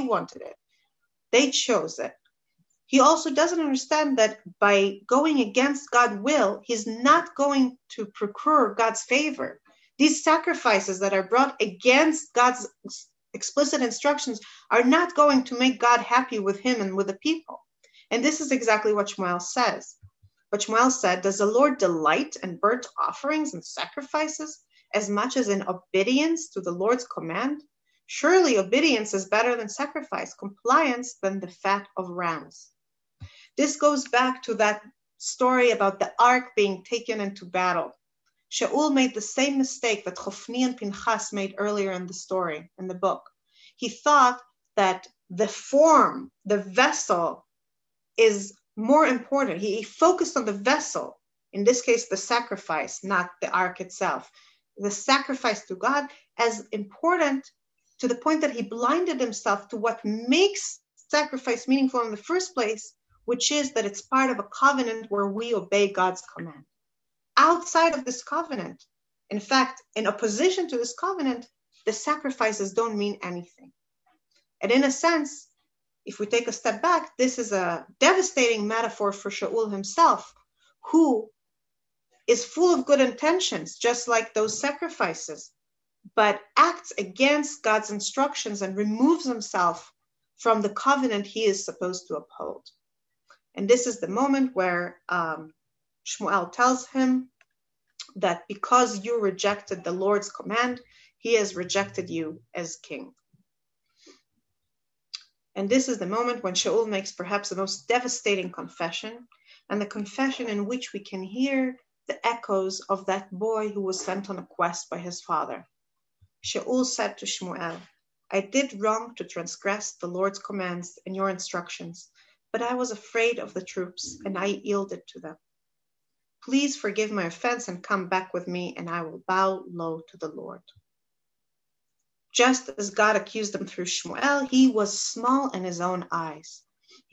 They chose it. He also doesn't understand that by going against God's will, he's not going to procure God's favor. These sacrifices that are brought against God's explicit instructions are not going to make God happy with him and with the people. And this is exactly what Shmuel says. But Shmuel said, does the Lord delight in burnt offerings and sacrifices as much as in obedience to the Lord's command? Surely obedience is better than sacrifice, compliance than the fat of rams. This goes back to that story about the ark being taken into battle. Shaul made the same mistake that Chofni and Pinchas made earlier in the story, in the book. He thought that the form, the vessel, is more important. He focused on the vessel, in this case, the sacrifice, not the ark itself. The sacrifice to God as important to the point that he blinded himself to what makes sacrifice meaningful in the first place, which is that it's part of a covenant where we obey God's command. Outside of this covenant, in fact, in opposition to this covenant, the sacrifices don't mean anything. And in a sense, if we take a step back, this is a devastating metaphor for Shaul himself, who is full of good intentions, just like those sacrifices, but acts against God's instructions and removes himself from the covenant he is supposed to uphold. And this is the moment where Shmuel tells him that because you rejected the Lord's command, he has rejected you as king. And this is the moment when Shaul makes perhaps the most devastating confession, and the confession in which we can hear the echoes of that boy who was sent on a quest by his father. Shaul said to Shmuel, I did wrong to transgress the Lord's commands and your instructions, but I was afraid of the troops, and I yielded to them. Please forgive my offense and come back with me, and I will bow low to the Lord. Just as God accused him through Shmuel, he was small in his own eyes.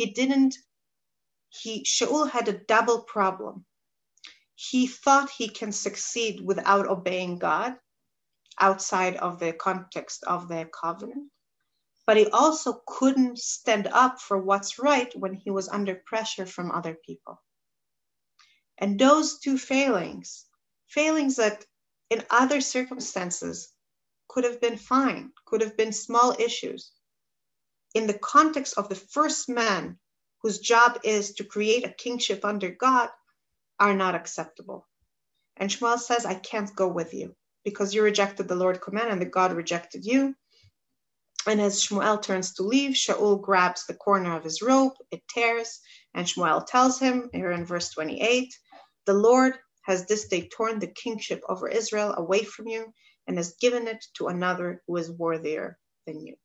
Shaul had a double problem. He thought he can succeed without obeying God outside of the context of the covenant, but he also couldn't stand up for what's right when he was under pressure from other people. And those two failings that in other circumstances could have been fine, could have been small issues, in the context of the first man whose job is to create a kingship under God, are not acceptable. And Shmuel says, I can't go with you because you rejected the Lord's command and the God rejected you. And as Shmuel turns to leave, Shaul grabs the corner of his robe, it tears, and Shmuel tells him, here in verse 28, the Lord has this day torn the kingship over Israel away from you and has given it to another who is worthier than you.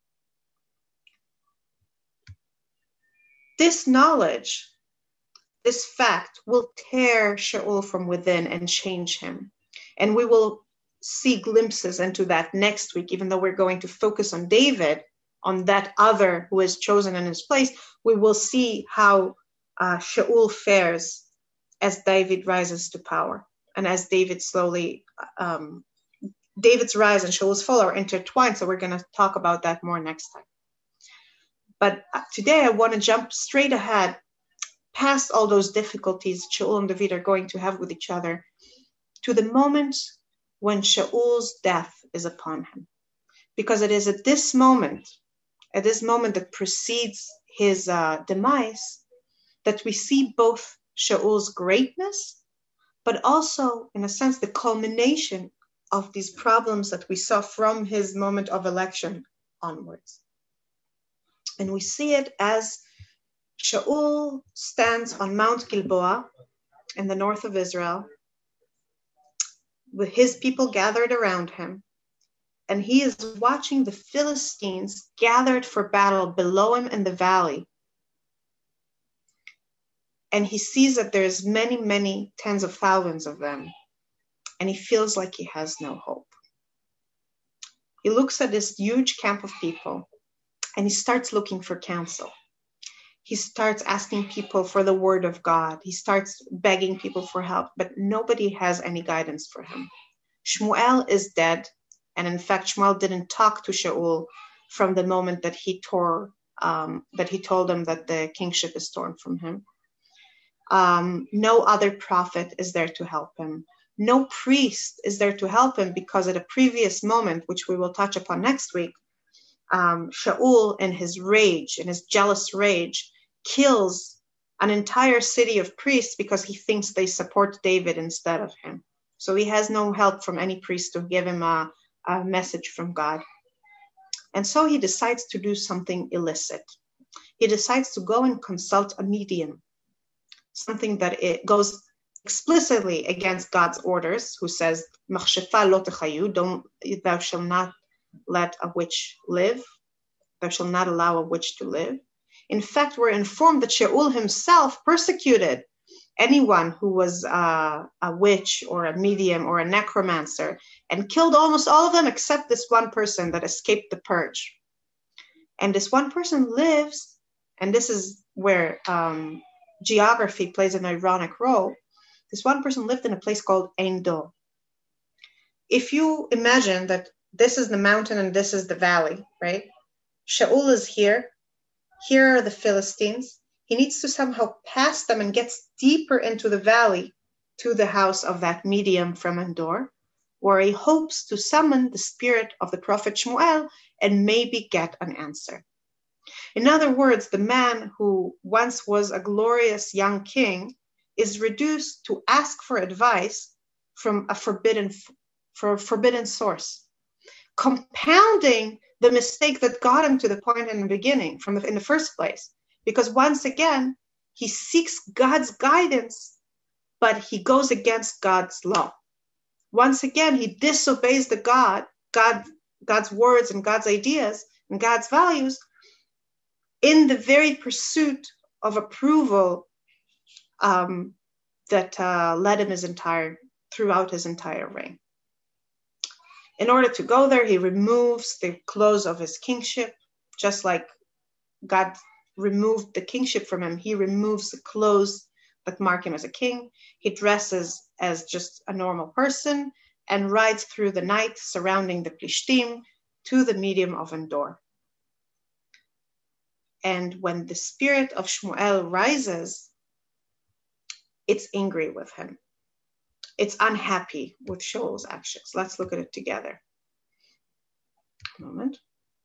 This knowledge, this fact, will tear Shaul from within and change him. And we will see glimpses into that next week, even though we're going to focus on David, on that other who is chosen in his place. We will see how Shaul fares as David rises to power, and as David slowly, David's rise and Shaul's fall are intertwined. So we're going to talk about that more next time. But today I want to jump straight ahead, past all those difficulties Shaul and David are going to have with each other, to the moment when Shaul's death is upon him. Because it is at this moment that precedes his demise, that we see both Shaul's greatness, but also, in a sense, the culmination of these problems that we saw from his moment of election onwards. And we see it as Shaul stands on Mount Gilboa in the north of Israel, with his people gathered around him, and he is watching the Philistines gathered for battle below him in the valley. And he sees that there's many, many tens of thousands of them, and he feels like he has no hope. He looks at this huge camp of people, and he starts looking for counsel. He starts asking people for the word of God. He starts begging people for help, but nobody has any guidance for him. Shmuel is dead, and in fact, Shmuel didn't talk to Shaul from the moment that he told him that the kingship is torn from him. No other prophet is there to help him. No priest is there to help him, because at a previous moment, which we will touch upon next week, Shaul, in his rage, in his jealous rage, kills an entire city of priests because he thinks they support David instead of him. So he has no help from any priest to give him a message from God. And so he decides to do something illicit. He decides to go and consult a medium, something that it goes explicitly against God's orders, who says, "Machshefa lo techayu," thou shalt not let a witch live. Thou shalt not allow a witch to live. In fact, we're informed that Shaul himself persecuted anyone who was a witch or a medium or a necromancer, and killed almost all of them except this one person that escaped the purge. And this one person lives, and this is where geography plays an ironic role. This one person lived in a place called Ein Dor. If you imagine that this is the mountain and this is the valley, right? Shaul is here. Here are the Philistines. He needs to somehow pass them and gets deeper into the valley to the house of that medium from Endor, where he hopes to summon the spirit of the prophet Shmuel and maybe get an answer. In other words, the man who once was a glorious young king is reduced to ask for advice from a forbidden source, compounding the mistake that got him to the point in the beginning, in the first place. Because once again, he seeks God's guidance, but he goes against God's law. Once again, he disobeys God's words and God's ideas and God's values in the very pursuit of approval that led him throughout his entire reign. In order to go there, he removes the clothes of his kingship, just like God removed the kingship from him. He removes the clothes that mark him as a king. He dresses as just a normal person and rides through the night surrounding the Plishtim to the medium of Endor. And when the spirit of Shmuel rises, it's angry with him. It's unhappy with Shaul's actions. Let's look at it together. A moment.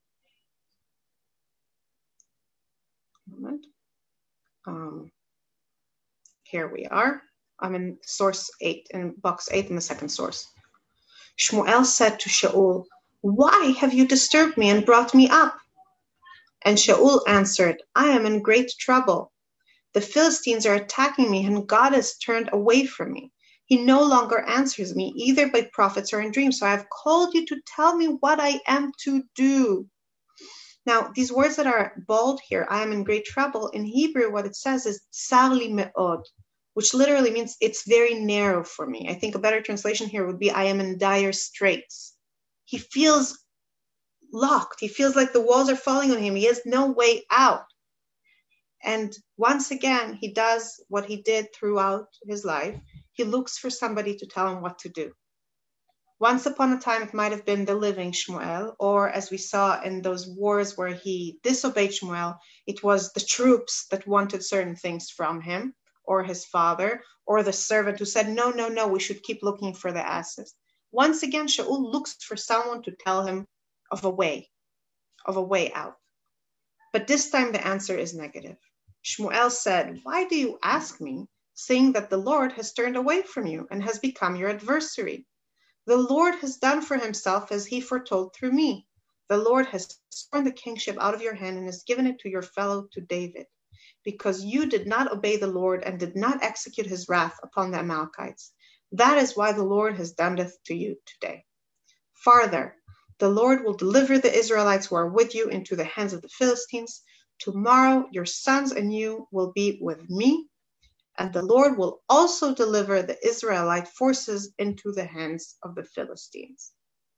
Here we are. I'm in source 8, in box 8 in the second source. Shmuel said to Shaul, "Why have you disturbed me and brought me up?" And Shaul answered, "I am in great trouble. The Philistines are attacking me, and God has turned away from me. He no longer answers me, either by prophets or in dreams. So I have called you to tell me what I am to do." Now, these words that are bold here, "I am in great trouble," in Hebrew, what it says is "tsar li me'od," which literally means it's very narrow for me. I think a better translation here would be, I am in dire straits. He feels locked. He feels like the walls are falling on him. He has no way out. And once again, he does what he did throughout his life. He looks for somebody to tell him what to do. Once upon a time, it might have been the living Shmuel, or as we saw in those wars where he disobeyed Shmuel, it was the troops that wanted certain things from him, or his father, or the servant who said, no, we should keep looking for the asses. Once again, Shaul looks for someone to tell him of a way out. But this time the answer is negative. Shmuel said, why do you ask me, seeing that the Lord has turned away from you and has become your adversary? The Lord has done for himself as he foretold through me. The Lord has torn the kingship out of your hand and has given it to your fellow, to David, because you did not obey the Lord and did not execute his wrath upon the Amalekites. That is why the Lord has done this to you today. Farther, the Lord will deliver the Israelites who are with you into the hands of the Philistines. Tomorrow your sons and you will be with me, and the Lord will also deliver the Israelite forces into the hands of the Philistines.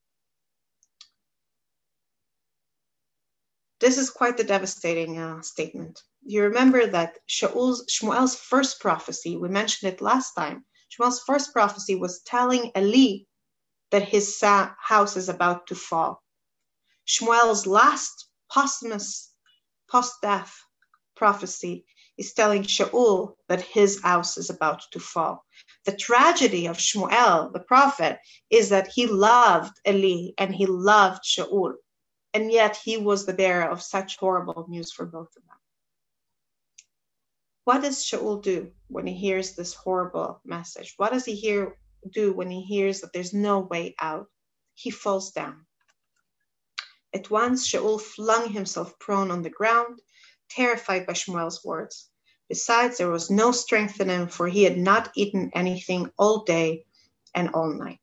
This is quite the devastating statement. You remember that Shmuel's first prophecy, we mentioned it last time, Shmuel's first prophecy was telling Eli that his house is about to fall. Shmuel's last posthumous, post-death prophecy is telling Shaul that his house is about to fall. The tragedy of Shmuel, the prophet, is that he loved Eli and he loved Shaul, and yet he was the bearer of such horrible news for both of them. What does Shaul do when he hears this horrible message? What does he do when he hears that there's no way out? He falls down. At once, Shaul flung himself prone on the ground, terrified by Shmuel's words. Besides, there was no strength in him, for he had not eaten anything all day and all night.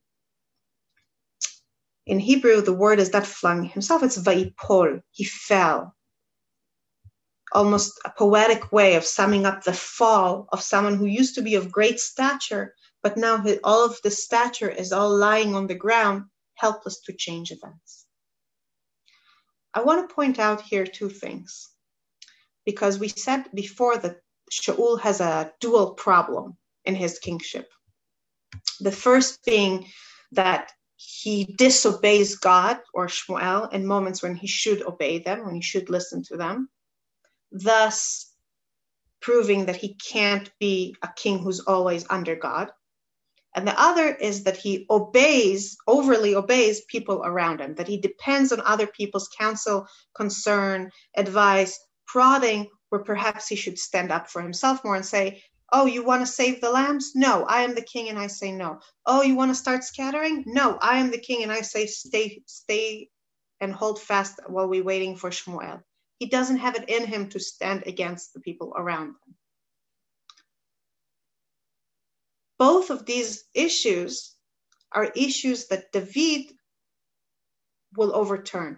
In Hebrew, the word is not flung himself, it's vayipol. He fell. Almost a poetic way of summing up the fall of someone who used to be of great stature, but now all of the stature is all lying on the ground, helpless to change events. I want to point out here two things, because we said before that Shaul has a dual problem in his kingship. The first being that he disobeys God or Shmuel in moments when he should obey them, when he should listen to them, thus proving that he can't be a king who's always under God. And the other is that he overly obeys people around him, that he depends on other people's counsel, concern, advice, prodding, where perhaps he should stand up for himself more and say, oh, you want to save the lambs? No, I am the king and I say no. Oh, you want to start scattering? No, I am the king and I say stay and hold fast while we're waiting for Shmuel. He doesn't have it in him to stand against the people around him. Both of these issues are issues that David will overturn.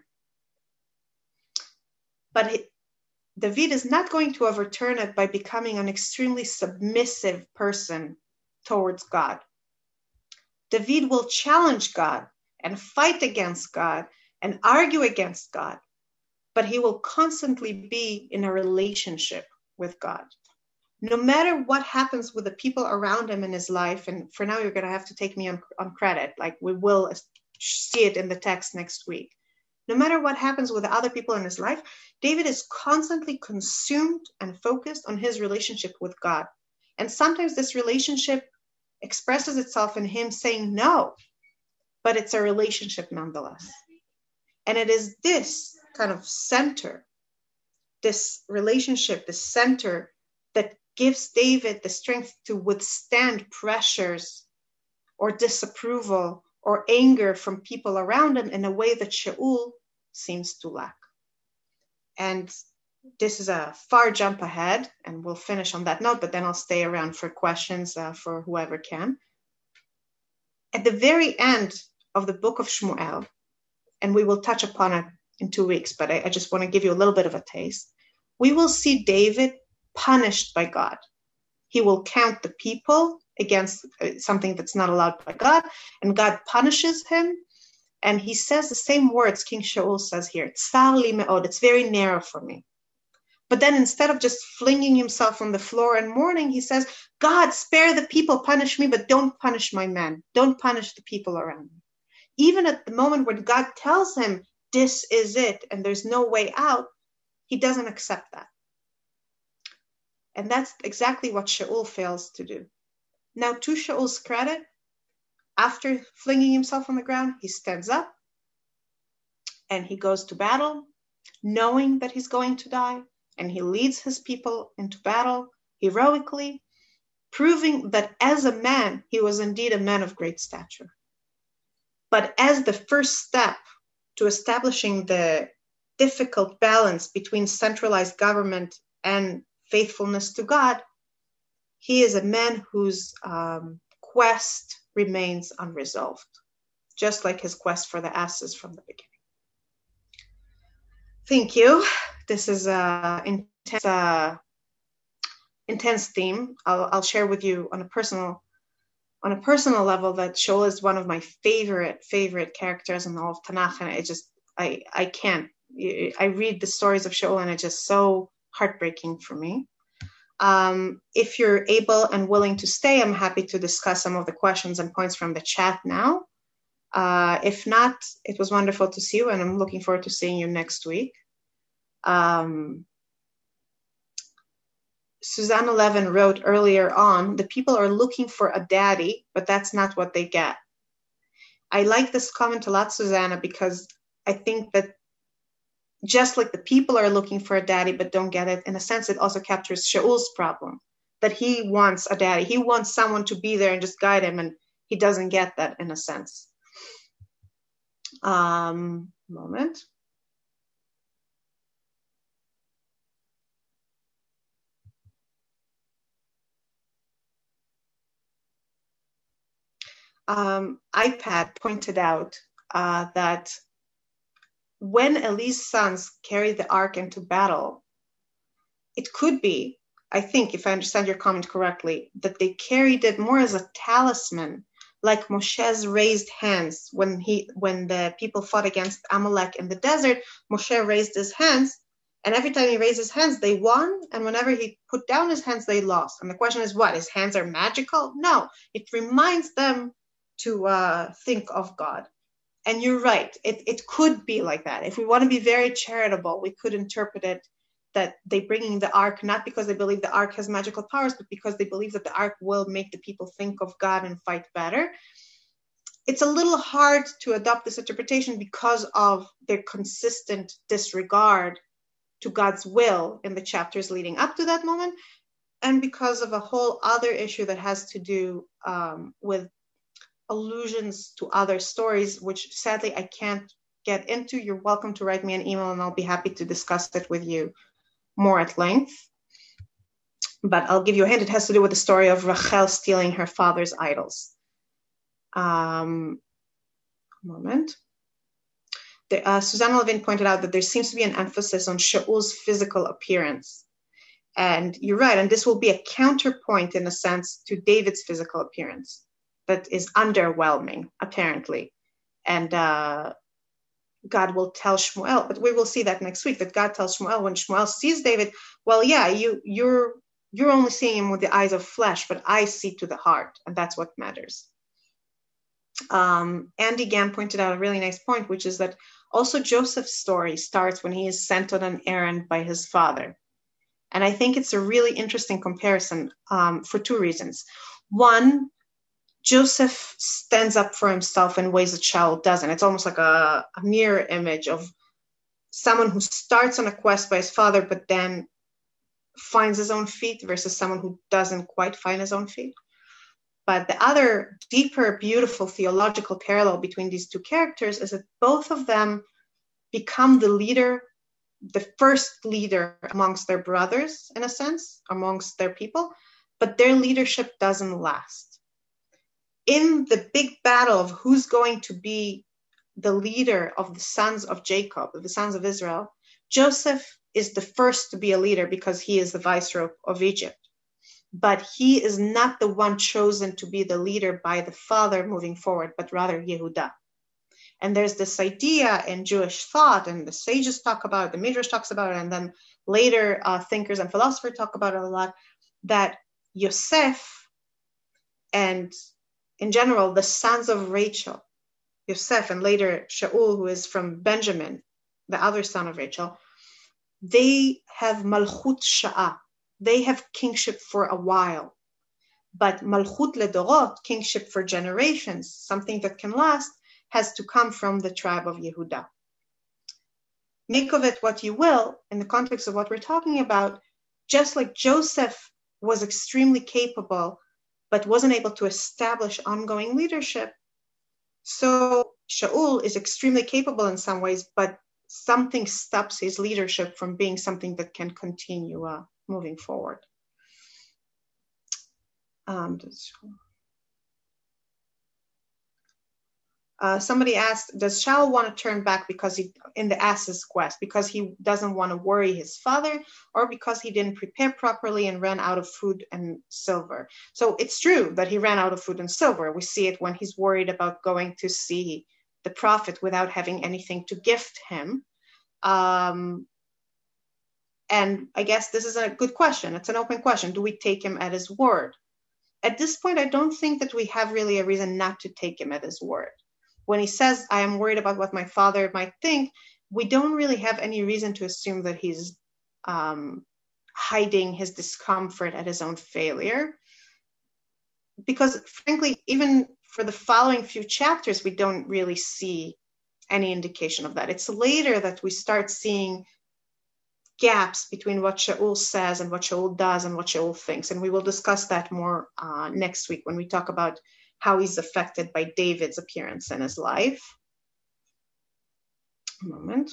But David is not going to overturn it by becoming an extremely submissive person towards God. David will challenge God and fight against God and argue against God, but he will constantly be in a relationship with God. No matter what happens with the people around him in his life, and for now you're going to have to take me on credit, like we will see it in the text next week. No matter what happens with the other people in his life, David is constantly consumed and focused on his relationship with God. And sometimes this relationship expresses itself in him saying no, but it's a relationship nonetheless. And it is this kind of center, this relationship, this center that gives David the strength to withstand pressures or disapproval or anger from people around him in a way that Shaul seems to lack. And this is a far jump ahead, and we'll finish on that note, but then I'll stay around for questions for whoever can. At the very end of the book of Shmuel, and we will touch upon it in 2 weeks, but I just want to give you a little bit of a taste, we will see David punished by God. he will count the people against something that's not allowed by God, and God punishes him. And he says the same words King Shaul says here, Tzar li me'od, it's very narrow for me. But then instead of just flinging himself on the floor and mourning, he says, God, spare the people, punish me, but don't punish my men. Don't punish the people around me. Even at the moment when God tells him, this is it, and there's no way out, he doesn't accept that. And that's exactly what Shaul fails to do. Now, to Shaul's credit, after flinging himself on the ground, he stands up and he goes to battle, knowing that he's going to die, and he leads his people into battle heroically, proving that as a man, he was indeed a man of great stature. But as the first step to establishing the difficult balance between centralized government and faithfulness to God, he is a man whose quest remains unresolved, just like his quest for the asses from the beginning. Thank you. This is an intense theme. I'll share with you on a personal level that Shaul is one of my favorite characters in all of Tanakh, and I can't. I read the stories of Shaul and it's just so heartbreaking for me. If you're able and willing to stay, I'm happy to discuss some of the questions and points from the chat now. If not, it was wonderful to see you, and I'm looking forward to seeing you next week. Suzanne 11 wrote earlier on, the people are looking for a daddy, but that's not what they get. I like this comment a lot, Susanna, because I think that just like the people are looking for a daddy but don't get it, in a sense, it also captures Shaul's problem, that he wants a daddy. He wants someone to be there and just guide him, and he doesn't get that in a sense. Moment. iPad pointed out that when Eli's sons carried the ark into battle, it could be, I think, if I understand your comment correctly, that they carried it more as a talisman, like Moshe's raised hands. When the people fought against Amalek in the desert, Moshe raised his hands, and every time he raised his hands, they won, and whenever he put down his hands, they lost. And the question is, what? His hands are magical? No, it reminds them to think of God. And you're right, it could be like that. If we want to be very charitable, we could interpret it that they're bringing the ark not because they believe the ark has magical powers, but because they believe that the ark will make the people think of God and fight better. It's a little hard to adopt this interpretation because of their consistent disregard to God's will in the chapters leading up to that moment, and because of a whole other issue that has to do with allusions to other stories, which sadly I can't get into. You're welcome to write me an email and I'll be happy to discuss it with you more at length. But I'll give you a hint. It has to do with the story of Rachel stealing her father's idols. Moment. Susanna Levin pointed out that there seems to be an emphasis on Shaul's physical appearance. And you're right, and this will be a counterpoint in a sense to David's physical appearance that is underwhelming, apparently. And God will tell Shmuel, but we will see that next week, that God tells Shmuel, when Shmuel sees David, well, yeah, you're only seeing him with the eyes of flesh, but I see to the heart, and that's what matters. Andy Gam pointed out a really nice point, which is that also Joseph's story starts when he is sent on an errand by his father. And I think it's a really interesting comparison for two reasons. One, Joseph stands up for himself in ways that Shaul doesn't. It's almost like a mirror image of someone who starts on a quest by his father, but then finds his own feet versus someone who doesn't quite find his own feet. But the other deeper, beautiful theological parallel between these two characters is that both of them become the leader, the first leader amongst their brothers, in a sense, amongst their people, but their leadership doesn't last. In the big battle of who's going to be the leader of the sons of Jacob, of the sons of Israel, Joseph is the first to be a leader because he is the viceroy of Egypt. but he is not the one chosen to be the leader by the father moving forward, but rather Yehuda. And there's this idea in Jewish thought, and the sages talk about it, the Midrash talks about it, and then later thinkers and philosophers talk about it a lot, that Yosef and in general, the sons of Rachel, Yosef and later Shaul, who is from Benjamin, the other son of Rachel, they have Malchut Sha'ah. They have kingship for a while. But Malchut Ledorot, kingship for generations, something that can last, has to come from the tribe of Yehuda. Make of it what you will, in the context of what we're talking about, just like Joseph was extremely capable, but wasn't able to establish ongoing leadership, so Shaul is extremely capable in some ways, but something stops his leadership from being something that can continue moving forward. Somebody asked, does Shaul want to turn back because he, in the ass's quest, because he doesn't want to worry his father, or because he didn't prepare properly and ran out of food and silver? So it's true that he ran out of food and silver. We see it when he's worried about going to see the prophet without having anything to gift him. And I guess this is a good question. It's an open question. Do we take him at his word? At this point, I don't think that we have really a reason not to take him at his word. When he says, I am worried about what my father might think, we don't really have any reason to assume that he's hiding his discomfort at his own failure. Because frankly, even for the following few chapters, we don't really see any indication of that. It's later that we start seeing gaps between what Shaul says and what Shaul does and what Shaul thinks. And we will discuss that more next week when we talk about how he's affected by David's appearance in his life. A moment.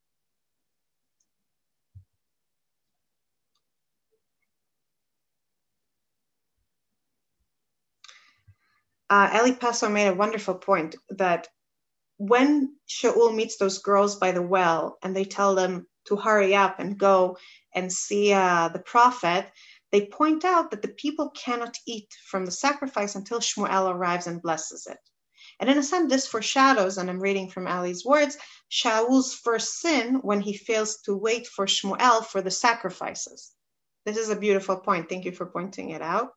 Eli Paso made a wonderful point that when Shaul meets those girls by the well and they tell them to hurry up and go and see the prophet, they point out that the people cannot eat from the sacrifice until Shmuel arrives and blesses it. And in a sense, this foreshadows, and I'm reading from Ali's words, Shaul's first sin when he fails to wait for Shmuel for the sacrifices. This is a beautiful point. Thank you for pointing it out.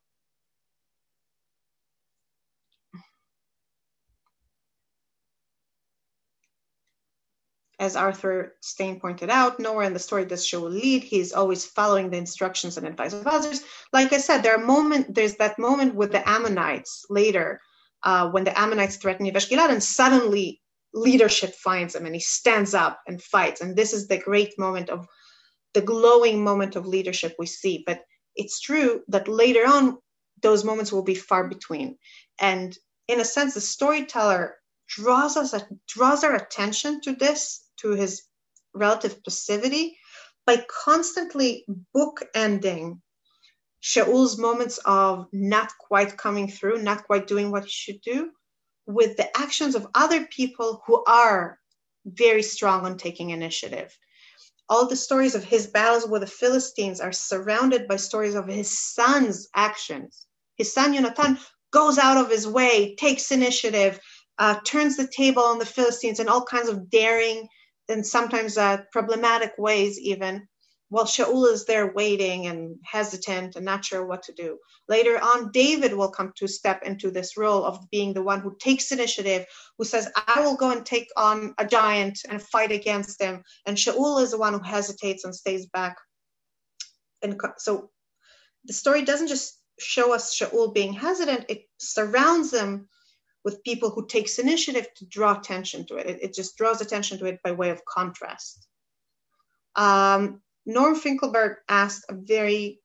As Arthur Stein pointed out, nowhere in the story does Shaul lead. He's always following the instructions and advice of others. Like I said, there's that moment with the Ammonites later, when the Ammonites threaten Yavesh Gilad, and suddenly leadership finds him and he stands up and fights. And this is the great moment of the glowing moment of leadership we see. But it's true that later on, those moments will be far between. And in a sense, the storyteller draws our attention to this, to his relative passivity, by constantly bookending Shaul's moments of not quite coming through, not quite doing what he should do, with the actions of other people who are very strong on taking initiative. All the stories of his battles with the Philistines are surrounded by stories of his son's actions. His son Yonatan goes out of his way, takes initiative, turns the table on the Philistines in all kinds of daring and sometimes problematic ways even, while Shaul is there waiting and hesitant and not sure what to do. Later on, David will come to step into this role of being the one who takes initiative, who says, I will go and take on a giant and fight against him. And Shaul is the one who hesitates and stays back. And so the story doesn't just show us Shaul being hesitant, it surrounds him with people who takes initiative to draw attention to it. It just draws attention to it by way of contrast. Norm Finkelberg asked a very,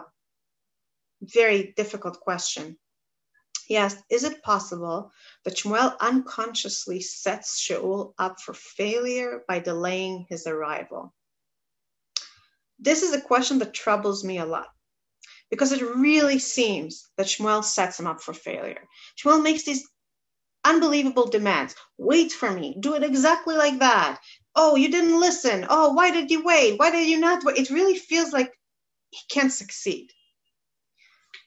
very difficult question. He asked, is it possible that Shmuel unconsciously sets Shaul up for failure by delaying his arrival? This is a question that troubles me a lot, because it really seems that Shmuel sets him up for failure. Shmuel makes these unbelievable demands. Wait for me. Do it exactly like that. Oh, you didn't listen. Oh, why did you wait? Why did you not wait? It really feels like he can't succeed.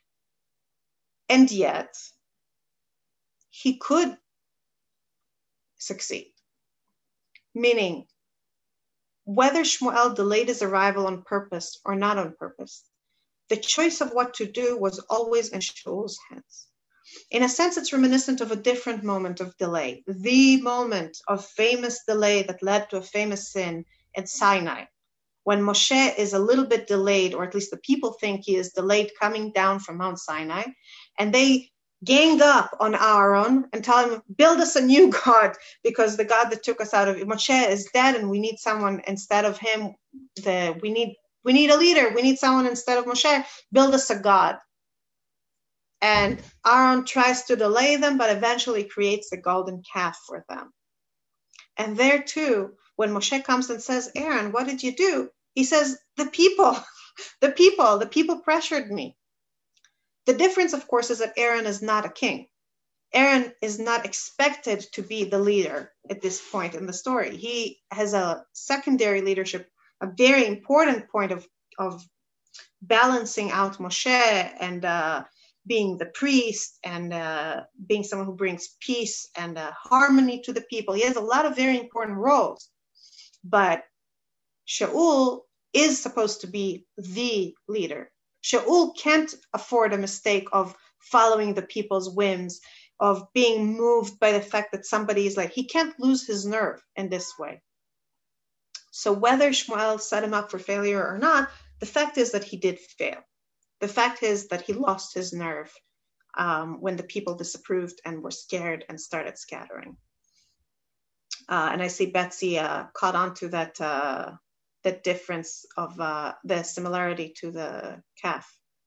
And yet, he could succeed. Meaning, whether Shmuel delayed his arrival on purpose or not on purpose, the choice of what to do was always in Shaul's hands. In a sense, it's reminiscent of a different moment of delay, the moment of famous delay that led to a famous sin at Sinai, when Moshe is a little bit delayed, or at least the people think he is delayed coming down from Mount Sinai, and they gang up on Aaron and tell him, build us a new God, because the God that took us out of Moshe is dead, and we need someone instead of him. We need a leader. We need someone instead of Moshe. Build us a God. And Aaron tries to delay them, but eventually creates the golden calf for them. And there too, when Moshe comes and says, Aaron, what did you do? He says, the people pressured me. The difference, of course, is that Aaron is not a king. Aaron is not expected to be the leader at this point in the story. He has a secondary leadership, a very important point of balancing out Moshe and being the priest and being someone who brings peace and harmony to the people. He has a lot of very important roles. But Shaul is supposed to be the leader. Shaul can't afford a mistake of following the people's whims, of being moved by the fact that somebody is he can't lose his nerve in this way. So whether Shmuel set him up for failure or not, the fact is that he did fail. The fact is that he lost his nerve when the people disapproved and were scared and started scattering. And I see Betsy caught on to that difference of the similarity to the calf.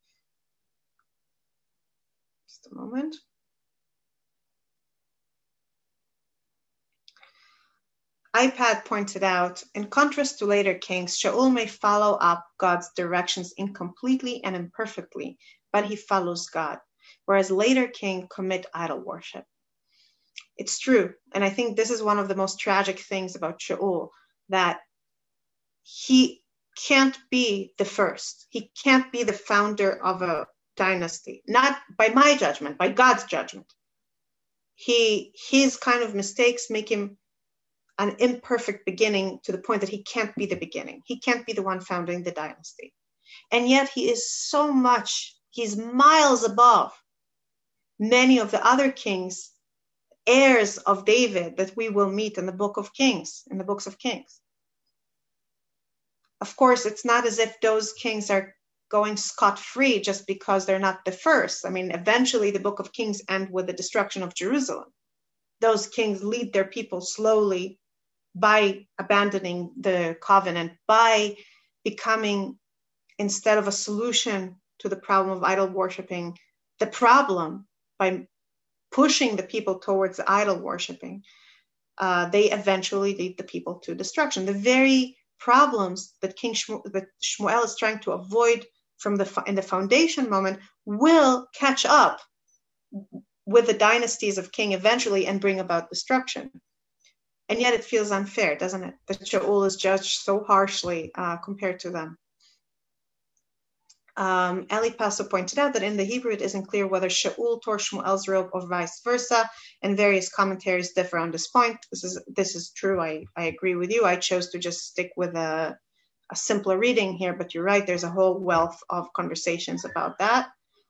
Just a moment. iPad pointed out, in contrast to later kings, Shaul may follow up God's directions incompletely and imperfectly, but he follows God, whereas later kings commit idol worship. It's true, and I think this is one of the most tragic things about Shaul, that he can't be the first. He can't be the founder of a dynasty, not by my judgment, by God's judgment. His kind of mistakes make him an imperfect beginning to the point that he can't be the beginning. He can't be the one founding the dynasty. And yet he is he's miles above many of the other kings, heirs of David that we will meet in the books of Kings. Of course, it's not as if those kings are going scot-free just because they're not the first. I mean, eventually the book of Kings end with the destruction of Jerusalem. Those kings lead their people slowly by abandoning the covenant, by becoming, instead of a solution to the problem of idol worshiping, the problem by pushing the people towards idol worshiping. They eventually lead the people to destruction. The very problems that that Shmuel is trying to avoid in the foundation moment will catch up with the dynasties of king eventually and bring about destruction. And yet it feels unfair, doesn't it? That Shaul is judged so harshly compared to them. Eli Paso pointed out that in the Hebrew it isn't clear whether Shaul tore Shmuel's robe or vice versa, and various commentaries differ on this point. This is true. I agree with you. I chose to just stick with a simpler reading here, but you're right. There's a whole wealth of conversations about that.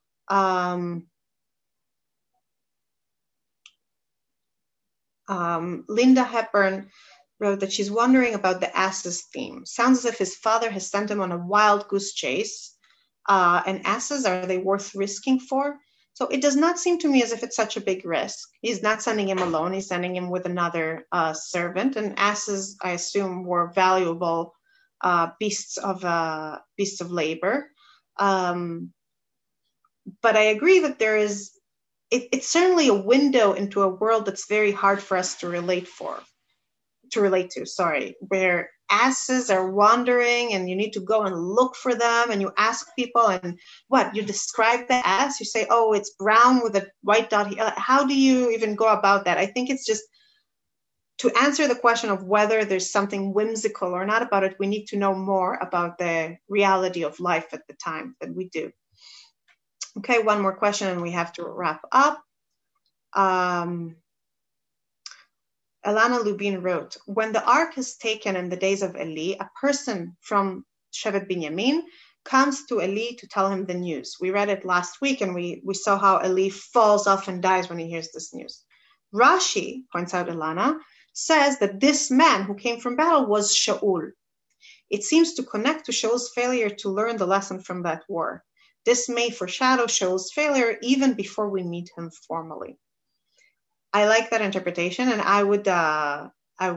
Linda Hepburn wrote that she's wondering about the ass's theme. Sounds as if his father has sent him on a wild goose chase. And asses, are they worth risking for? So it does not seem to me as if it's such a big risk. He's not sending him alone. He's sending him with another servant. And asses, I assume, were valuable beasts of labor. But I agree that there is. It's certainly a window into a world that's very hard for us to relate to. Where asses are wandering and you need to go and look for them, and you ask people, and you describe the ass, you say, oh, it's brown with a white dot. How do you even go about that? I think it's just to answer the question of whether there's something whimsical or not about it, we need to know more about the reality of life at the time than we do. Okay, one more question and we have to wrap up. Elana Lubin wrote, when the ark is taken in the days of Eli, a person from Shevet Binyamin comes to Eli to tell him the news. We read it last week and we saw how Eli falls off and dies when he hears this news. Rashi, points out Elana, says that this man who came from battle was Shaul. It seems to connect to Shaul's failure to learn the lesson from that war. This may foreshadow Shaul's failure even before we meet him formally. I like that interpretation, and I would add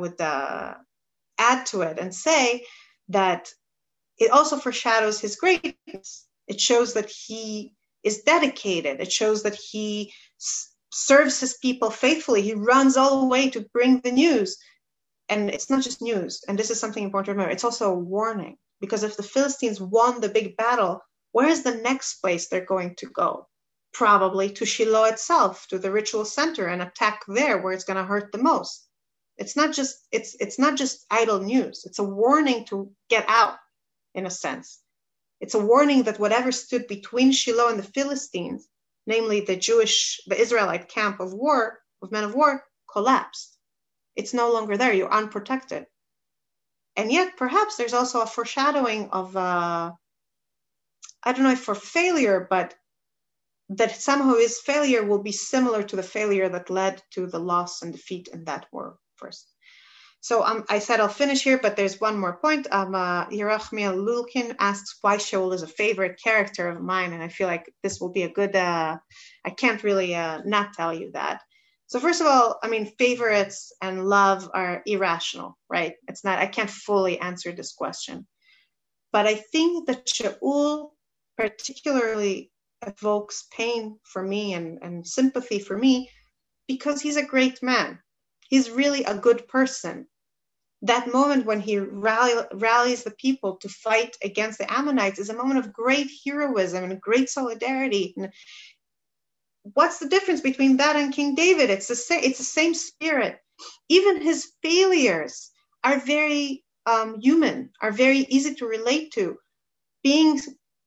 to it and say that it also foreshadows his greatness. It shows that he is dedicated. It shows that he serves his people faithfully. He runs all the way to bring the news. And it's not just news, and this is something important to remember. It's also a warning, because if the Philistines won the big battle, where is the next place they're going to go? Probably to Shiloh itself, to the ritual center, and attack there where it's going to hurt the most. It's not just idle news. It's a warning to get out, in a sense. It's a warning that whatever stood between Shiloh and the Philistines, namely the Israelite camp of men of war, collapsed. It's no longer there. You're unprotected. And yet, perhaps there's also a foreshadowing of, I don't know if for failure, but that somehow his failure will be similar to the failure that led to the loss and defeat in that war first. So I said I'll finish here, but there's one more point. Yerachmiel Lulkin asks why Shaul is a favorite character of mine, and I feel like this will be a good, I can't really not tell you that. So first of all, favorites and love are irrational, right? I can't fully answer this question. But I think that Shaul particularly evokes pain for me and sympathy for me because he's a great man. He's really a good person. That moment when he rallies the people to fight against the Ammonites is a moment of great heroism and great solidarity. And what's the difference between that and King David? It's the same spirit. Even his failures are very human, are very easy to relate to. Being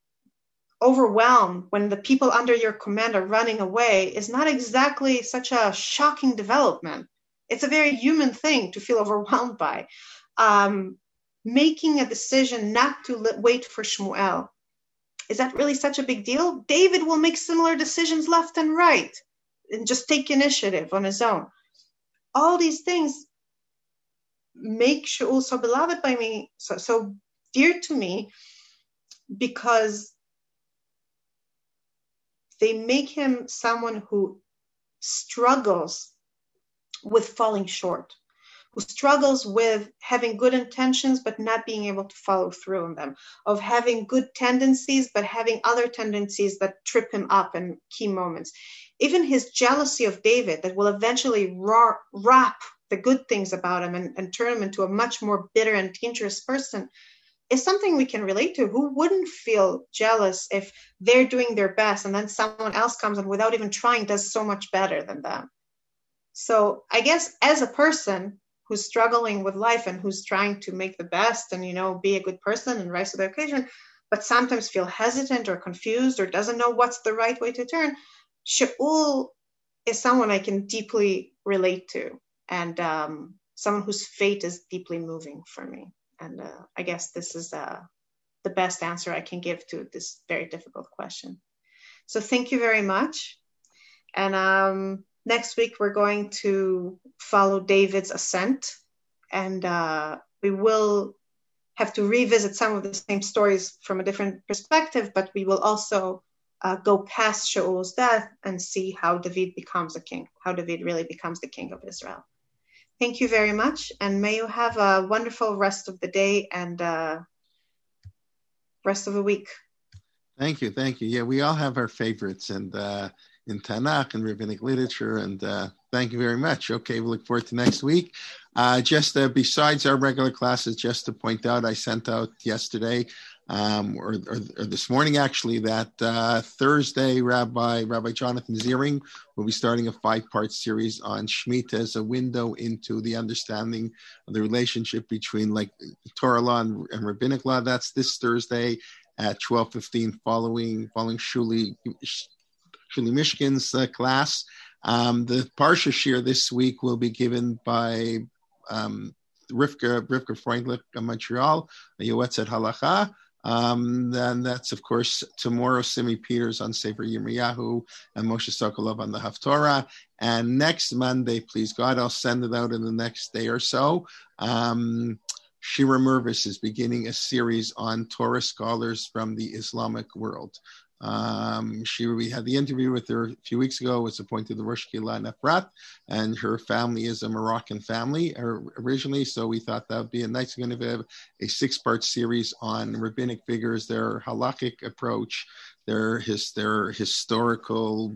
overwhelmed when the people under your command are running away is not exactly such a shocking development. It's a very human thing to feel overwhelmed by. Making a decision not to wait for Shmuel, is that really such a big deal? David will make similar decisions left and right and just take initiative on his own. All these things make Shaul so beloved by me, so dear to me, because they make him someone who struggles with falling short, who struggles with having good intentions but not being able to follow through on them, of having good tendencies but having other tendencies that trip him up in key moments. Even his jealousy of David that will eventually wrap the good things about him and turn him into a much more bitter and dangerous person is something we can relate to. Who wouldn't feel jealous if they're doing their best and then someone else comes and without even trying does so much better than them? So I guess as a person who's struggling with life and who's trying to make the best and, be a good person and rise to the occasion, but sometimes feel hesitant or confused or doesn't know what's the right way to turn, Shaul is someone I can deeply relate to and someone whose fate is deeply moving for me. And I guess this is the best answer I can give to this very difficult question. So thank you very much. And next week, we're going to follow David's ascent, and we will have to revisit some of the same stories from a different perspective, but we will also go past Shaul's death and see how David becomes a king, how David really becomes the king of Israel. Thank you very much, and may you have a wonderful rest of the day and rest of the week. Thank you. Yeah, we all have our favorites, and in Tanakh and rabbinic literature, and thank you very much. Okay, we look forward to next week. Just besides our regular classes, just to point out, I sent out yesterday, or this morning actually, that Thursday, Rabbi Jonathan Ziering will be starting a 5-part series on Shemitah as a window into the understanding of the relationship between Torah law and rabbinic law. That's this Thursday at 12:15 following Shuli Mishkin's class. The Parsha Shir this week will be given by Rivka Freundlich of Montreal, a Yoetzet Halacha. Then that's, of course, tomorrow, Simi Peters on Sefer Yirmiyahu and Moshe Sokolov on the Haftorah. And next Monday, please God, I'll send it out in the next day or so. Shira Mervis is beginning a series on Torah scholars from the Islamic world. We had the interview with her a few weeks ago, was appointed the Rosh Kehillah Nefrat, and her family is a Moroccan family originally, so we thought that would be a nice, going to have a 6-part series on rabbinic figures, their halakhic approach, their historical,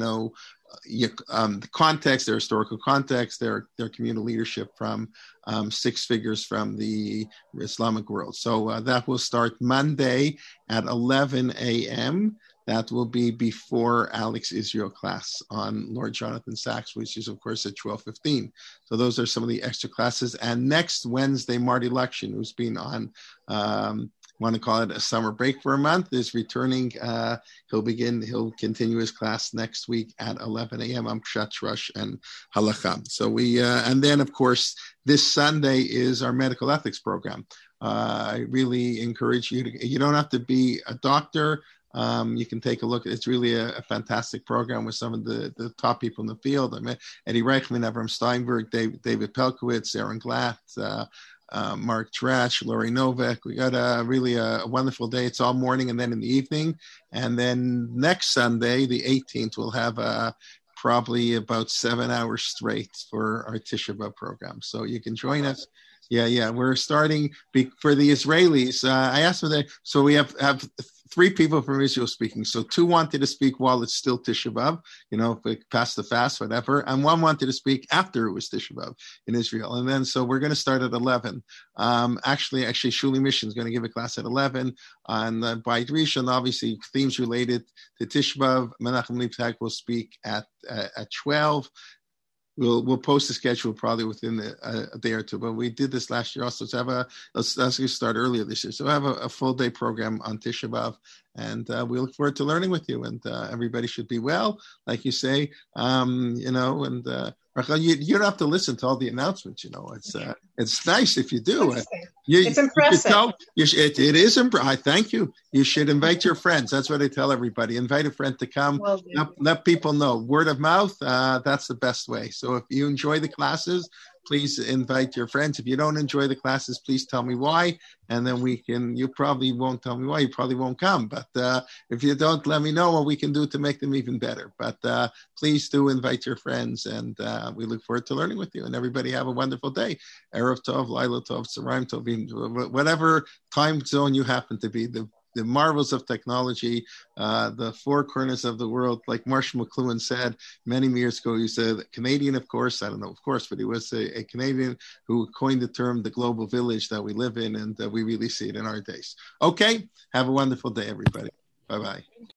the context, their historical context, their communal leadership from 6 figures from the Islamic world. So that will start Monday at 11 a.m. That will be before Alex Israel class on Lord Jonathan Sacks, which is, of course, at 12:15. So those are some of the extra classes. And next Wednesday, Marty Lukshin, who's been on want to call it a summer break for a month, is returning. He'll continue his class next week at 11 a.m. on Pshat Shrush and Halacha. So and then, of course, this Sunday is our medical ethics program. I really encourage you you don't have to be a doctor. You can take a look. It's really a fantastic program with some of the top people in the field. I mean, Eddie Reichman, Avram Steinberg, David Pelkowitz, Aaron Glatt, Mark Trash, Lori Novak. We got a wonderful day. It's all morning and then in the evening. And then next Sunday, the 18th, we'll have probably about 7 hours straight for our Tisha B'Av program. So you can join us. Yeah. We're starting for the Israelis. I asked them that. So we have 3 people from Israel speaking. So 2 wanted to speak while it's still Tisha B'Av, if we pass the fast, whatever. And 1 wanted to speak after it was Tisha B'Av in Israel. And then, so we're going to start at 11. Actually, Shuli Mission is going to give a class at 11 on Beit Rishon, obviously themes related to Tisha B'Av. Menachem Leibtag will speak at 12. We'll post the schedule probably within a day or 2, but we did this last year also. So let's start earlier this year. So we'll have a full day program on Tisha B'Av, and we look forward to learning with you. And everybody should be well, like you say, and Rachel, you don't have to listen to all the announcements. It's nice if you do. It's impressive. It is impressive. I thank you. You should invite your friends. That's what I tell everybody. Invite a friend to come. Let people know. Word of mouth, that's the best way. So if you enjoy the classes, please invite your friends. If you don't enjoy the classes, please tell me why. And then you probably won't tell me why. You probably won't come. But if you don't, let me know what we can do to make them even better. But please do invite your friends. And we look forward to learning with you. And everybody have a wonderful day. Erev Tov, Laila Tov, Tzarayim Tovim, whatever time zone you happen to be. The marvels of technology, the 4 corners of the world. Like Marshall McLuhan said many years ago, he said, Canadian, of course, I don't know, of course, but he was a Canadian who coined the term the global village that we live in, and we really see it in our days. Okay, have a wonderful day, everybody. Bye-bye.